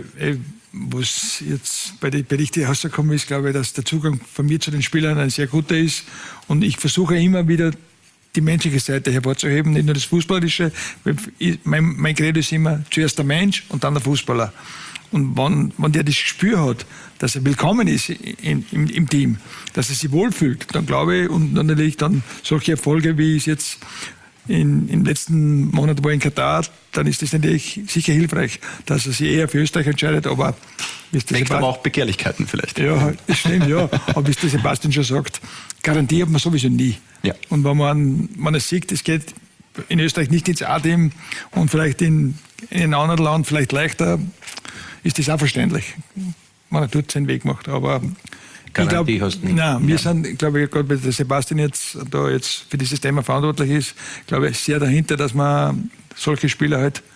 was jetzt bei den Berichten herausgekommen ist, glaube ich, dass der Zugang von mir zu den Spielern ein sehr guter ist. Und ich versuche immer wieder, die menschliche Seite hervorzuheben, nicht nur das Fußballerische. Mein, mein Credo ist immer zuerst der Mensch und dann der Fußballer. Und wenn, wenn der das Gespür hat, dass er willkommen ist in, im, im Team, dass er sich wohlfühlt, dann glaube ich, und natürlich dann solche Erfolge, wie es jetzt in, im letzten Monat war in Katar, dann ist das natürlich sicher hilfreich, dass er sich eher für Österreich entscheidet, aber denkt aber auch Begehrlichkeiten vielleicht. Ja, das stimmt, ja. Aber wie der Sebastian schon sagt, garantiert man sowieso nie. Ja. Und wenn man, man es sieht, es geht in Österreich nicht ins A-Team und vielleicht in, in einem anderen Land vielleicht leichter, ist das auch verständlich. Man hat dort seinen Weg gemacht. Aber Garantie ich glaube, nein, wir ja. sind, glaube ich, gerade weil der Sebastian jetzt da jetzt für dieses Thema verantwortlich ist, glaube ich, sehr dahinter, dass man solche Spieler halt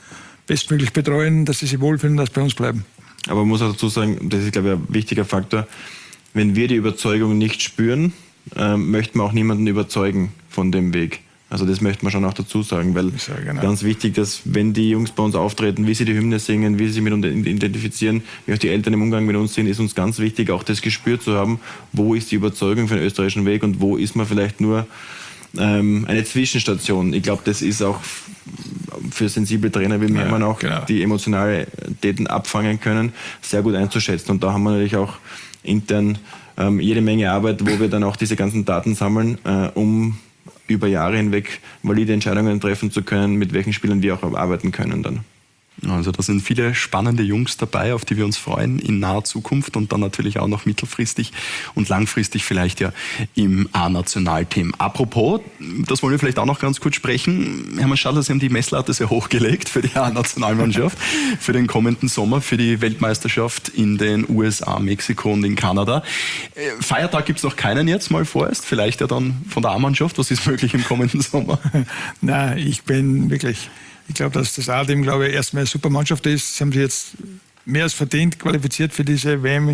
bestmöglich betreuen, dass sie sich wohlfühlen, dass sie bei uns bleiben. Aber man muss auch dazu sagen, das ist, glaube ich, ein wichtiger Faktor, wenn wir die Überzeugung nicht spüren, äh, möchten wir auch niemanden überzeugen von dem Weg. Also das möchte man schon auch dazu sagen, weil sage, genau. ganz wichtig, dass wenn die Jungs bei uns auftreten, wie sie die Hymne singen, wie sie sich mit uns identifizieren, wie auch die Eltern im Umgang mit uns sind, ist uns ganz wichtig, auch das Gespür zu haben, wo ist die Überzeugung für den österreichischen Weg und wo ist man vielleicht nur ähm, eine Zwischenstation. Ich glaube, das ist auch für sensible Trainer wie mir ja, man auch, genau. die Emotionalitäten abfangen können, sehr gut einzuschätzen. Und da haben wir natürlich auch intern ähm, jede Menge Arbeit, wo wir dann auch diese ganzen Daten sammeln, äh, um über Jahre hinweg valide Entscheidungen treffen zu können, mit welchen Spielern wir auch arbeiten können dann. Also da sind viele spannende Jungs dabei, auf die wir uns freuen in naher Zukunft und dann natürlich auch noch mittelfristig und langfristig vielleicht ja im A-Nationalteam. Apropos, das wollen wir vielleicht auch noch ganz kurz sprechen. Hermann Stadler, Sie haben die Messlatte sehr hochgelegt für die A-Nationalmannschaft, für den kommenden Sommer, für die Weltmeisterschaft in den U S A, Mexiko und in Kanada. Feiertag gibt es noch keinen jetzt mal vorerst, vielleicht ja dann von der A-Mannschaft. Was ist möglich im kommenden Sommer? Nein, ich bin wirklich... Ich glaube, dass das A-Team, glaube ich, erstmal eine super Mannschaft ist. Sie haben sich jetzt mehr als verdient qualifiziert für diese W M.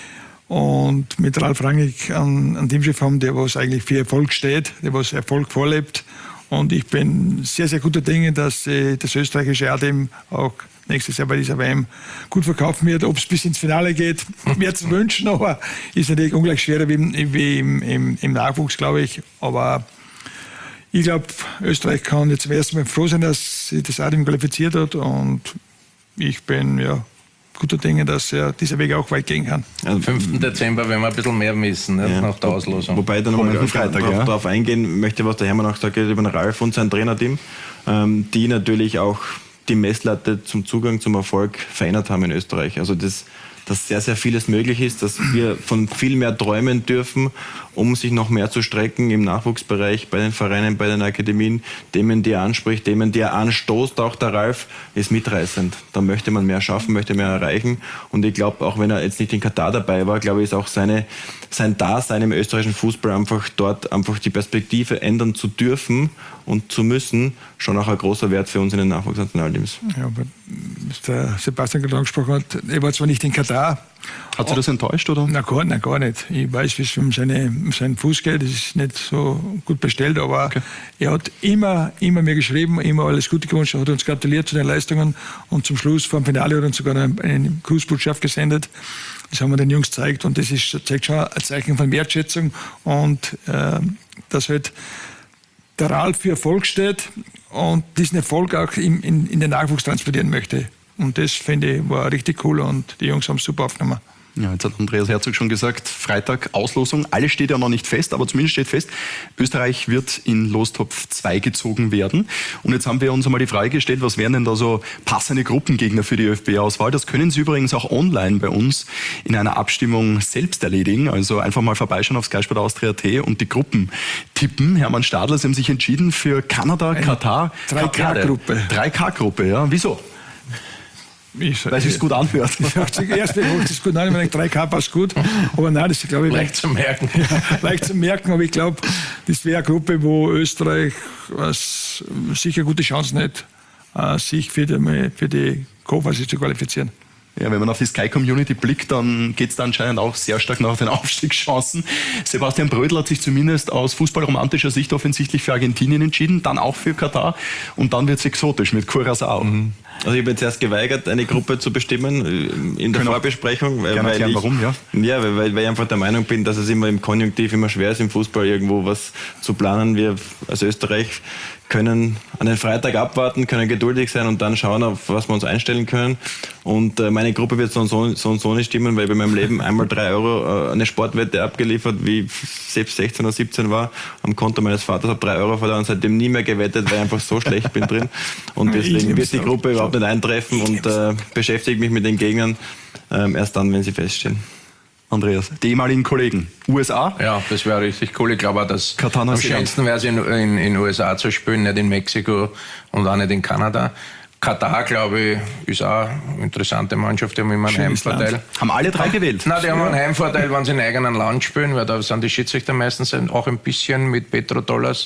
Und mit Ralf Rangnick einen, einen Teamchef haben, der was eigentlich für Erfolg steht, der was Erfolg vorlebt. Und ich bin sehr, sehr guter Dinge, dass äh, das österreichische A-Team auch nächstes Jahr bei dieser W M gut verkaufen wird. Ob es bis ins Finale geht, mir zu wünschen, aber ist natürlich ungleich schwerer wie, im, wie im, im, im Nachwuchs, glaube ich. Aber ich glaube, Österreich kann jetzt zum ersten Mal froh sein, dass sie das A-Team qualifiziert hat und ich bin ja guter Dinge, dass er dieser Weg auch weit gehen kann. Am fünften Dezember werden wir ein bisschen mehr wissen, ne, ja. nach der Auslosung. Wobei ich da nochmal auf, Freitag, ja. darauf eingehen möchte, was der Hermann auch gesagt hat über den Ralf und sein Trainerteam, ähm, die natürlich auch die Messlatte zum Zugang zum Erfolg verändert haben in Österreich. Also das dass sehr, sehr vieles möglich ist, dass wir von viel mehr träumen dürfen, um sich noch mehr zu strecken im Nachwuchsbereich, bei den Vereinen, bei den Akademien. Themen, die er anspricht, Themen, die er anstoßt, auch der Ralf, ist mitreißend. Da möchte man mehr schaffen, möchte mehr erreichen. Und ich glaube, auch wenn er jetzt nicht in Katar dabei war, glaube ich, ist auch seine, sein Dasein im österreichischen Fußball einfach dort einfach die Perspektive ändern zu dürfen und zu müssen, schon auch ein großer Wert für uns in den Nachwuchsnationalteams. Ja, aber der Sebastian gerade angesprochen hat, er war zwar nicht in Katar. Hat Sie das enttäuscht, oder? Nein, gar, nein, gar nicht. Ich weiß, wie es um, seine, um seinen Fuß geht. Das ist nicht so gut bestellt, aber okay. Er hat immer, immer mir geschrieben, immer alles Gute gewünscht, hat uns gratuliert zu den Leistungen und zum Schluss vor dem Finale hat uns sogar eine, eine Grußbotschaft gesendet. Das haben wir den Jungs gezeigt und das ist, zeigt schon ein Zeichen von Wertschätzung und äh, dass halt der Ralf für Erfolg steht und diesen Erfolg auch in, in, in den Nachwuchs transportieren möchte. Und das, finde ich, war richtig cool und die Jungs haben es super aufgenommen. Ja, jetzt hat Andreas Herzog schon gesagt, Freitag Auslosung. Alles steht ja noch nicht fest, aber zumindest steht fest, Österreich wird in Lostopf zwei gezogen werden. Und jetzt haben wir uns einmal die Frage gestellt, was wären denn da so passende Gruppengegner für die ÖFB-Auswahl? Das können Sie übrigens auch online bei uns in einer Abstimmung selbst erledigen. Also einfach mal vorbeischauen auf Sky Sport Austria Punkt at und die Gruppen tippen. Hermann Stadler, Sie haben sich entschieden für Kanada, Eine Katar, drei K-Gruppe. drei K-Gruppe, ja. Wieso? Ich, Weil es sich gut anhört. Erst hört es gut an, ich meine, drei K passt gut. Aber nein, das ist, glaube ich, leicht zu merken. Ja, leicht zu merken, aber ich glaube, das wäre eine Gruppe, wo Österreich was, sicher gute Chancen hat, äh, sich für die, für die Co-Phase zu qualifizieren. Ja, wenn man auf die Sky-Community blickt, dann geht es da anscheinend auch sehr stark nach den Aufstiegschancen. Sebastian Brödel hat sich zumindest aus fußballromantischer Sicht offensichtlich für Argentinien entschieden, dann auch für Katar und dann wird es exotisch mit Curaçao. Mhm. Also ich habe jetzt erst geweigert, eine Gruppe zu bestimmen in der Können Vorbesprechung. Weil, gerne weil erklären, ich, warum, ja? Ja, weil, weil ich einfach der Meinung bin, dass es immer im Konjunktiv immer schwer ist, im Fußball irgendwo was zu planen. Wir als Österreich können an den Freitag abwarten, können geduldig sein und dann schauen, auf was wir uns einstellen können. Und äh, meine Gruppe wird so und so, so und so nicht stimmen, weil ich bei meinem Leben einmal drei Euro äh, eine Sportwette abgeliefert, wie ich selbst sechzehn oder siebzehn war, am Konto meines Vaters, habe drei Euro verloren und seitdem nie mehr gewettet, weil ich einfach so schlecht bin drin. Und deswegen wird die Gruppe überhaupt nicht eintreffen und äh, beschäftige mich mit den Gegnern äh, erst dann, wenn sie feststehen. Andreas, die ehemaligen Kollegen, U S A? Ja, das wäre richtig cool. Ich glaube auch, dass Katar, am schönsten wäre es in den U S A zu spielen, nicht in Mexiko und auch nicht in Kanada. Katar, glaube ich, ist auch eine interessante Mannschaft, die haben immer einen Schönes Heimvorteil. Land. Haben alle drei gewählt? Nein, die haben ja. einen Heimvorteil, wenn sie im eigenen Land spielen, weil da sind die Schiedsrichter meistens auch ein bisschen mit Petrodollars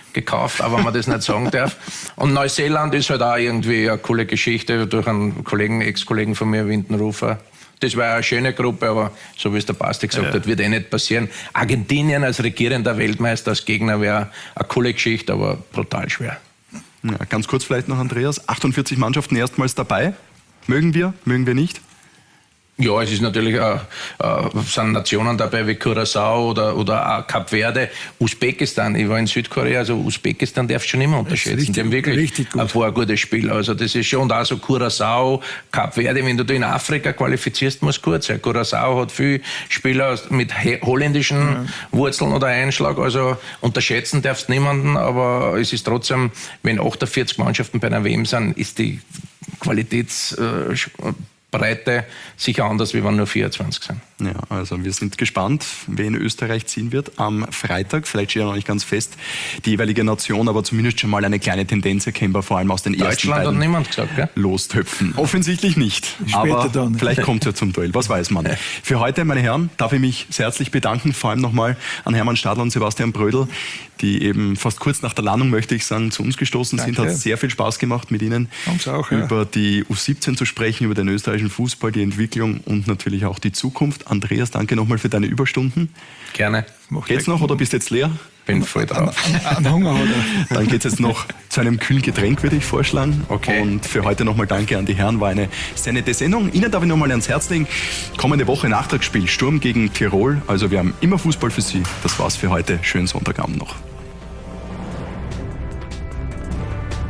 gekauft, aber man das nicht sagen darf. Und Neuseeland ist halt auch irgendwie eine coole Geschichte durch einen Kollegen, Ex-Kollegen von mir, Windenrufer. Das war eine schöne Gruppe, aber so wie es der Basti gesagt ja. hat, wird eh nicht passieren. Argentinien als regierender Weltmeister, als Gegner wäre eine coole Geschichte, aber brutal schwer. Ja, ganz kurz vielleicht noch, Andreas. achtundvierzig Mannschaften erstmals dabei. Mögen wir, mögen wir nicht? Ja, es ist natürlich, äh, äh, sind Nationen dabei wie Curaçao oder, oder Kap Verde, Usbekistan. Ich war in Südkorea, also Usbekistan darfst du schon immer unterschätzen. Richtig, die haben wirklich ein paar gute Spieler. Also das ist schon, und auch so Curaçao, Kap Verde, wenn du dich in Afrika qualifizierst, muss gut sein. Curaçao hat viele Spieler mit holländischen ja. Wurzeln oder Einschlag, also unterschätzen darfst niemanden, aber es ist trotzdem, wenn achtundvierzig Mannschaften bei einer W M sind, ist die Qualitäts... Äh, Breite sicher anders, wie wenn nur vierundzwanzig sind. Ja, also wir sind gespannt, wen Österreich ziehen wird am Freitag. Vielleicht steht ja noch nicht ganz fest die jeweilige Nation, aber zumindest schon mal eine kleine Tendenz erkennbar, vor allem aus den ersten beiden hat niemand gesagt, gell? Lostöpfen. Offensichtlich nicht, Später aber dann. Vielleicht kommt es ja zum Duell, was weiß man. Ja. Für heute, meine Herren, darf ich mich sehr herzlich bedanken, vor allem nochmal an Hermann Stadler und Sebastian Brödel, die eben fast kurz nach der Landung, möchte ich sagen, zu uns gestoßen Danke. sind. Hat sehr viel Spaß gemacht, mit Ihnen auch, ja. über die U siebzehn zu sprechen, über den österreichischen Fußball, die Entwicklung und natürlich auch die Zukunft. Andreas, danke nochmal für deine Überstunden. Gerne. Geht's noch oder bist du jetzt leer? Bin voll drauf. An Hunger, oder? Dann geht's jetzt noch zu einem kühlen Getränk, würde ich vorschlagen. Okay. Und für heute nochmal danke an die Herren, war eine sehr nette Sendung. Ihnen darf ich nochmal ans Herz legen. Kommende Woche Nachtragsspiel, Sturm gegen Tirol. Also wir haben immer Fußball für Sie. Das war's für heute. Schönen Sonntagabend noch.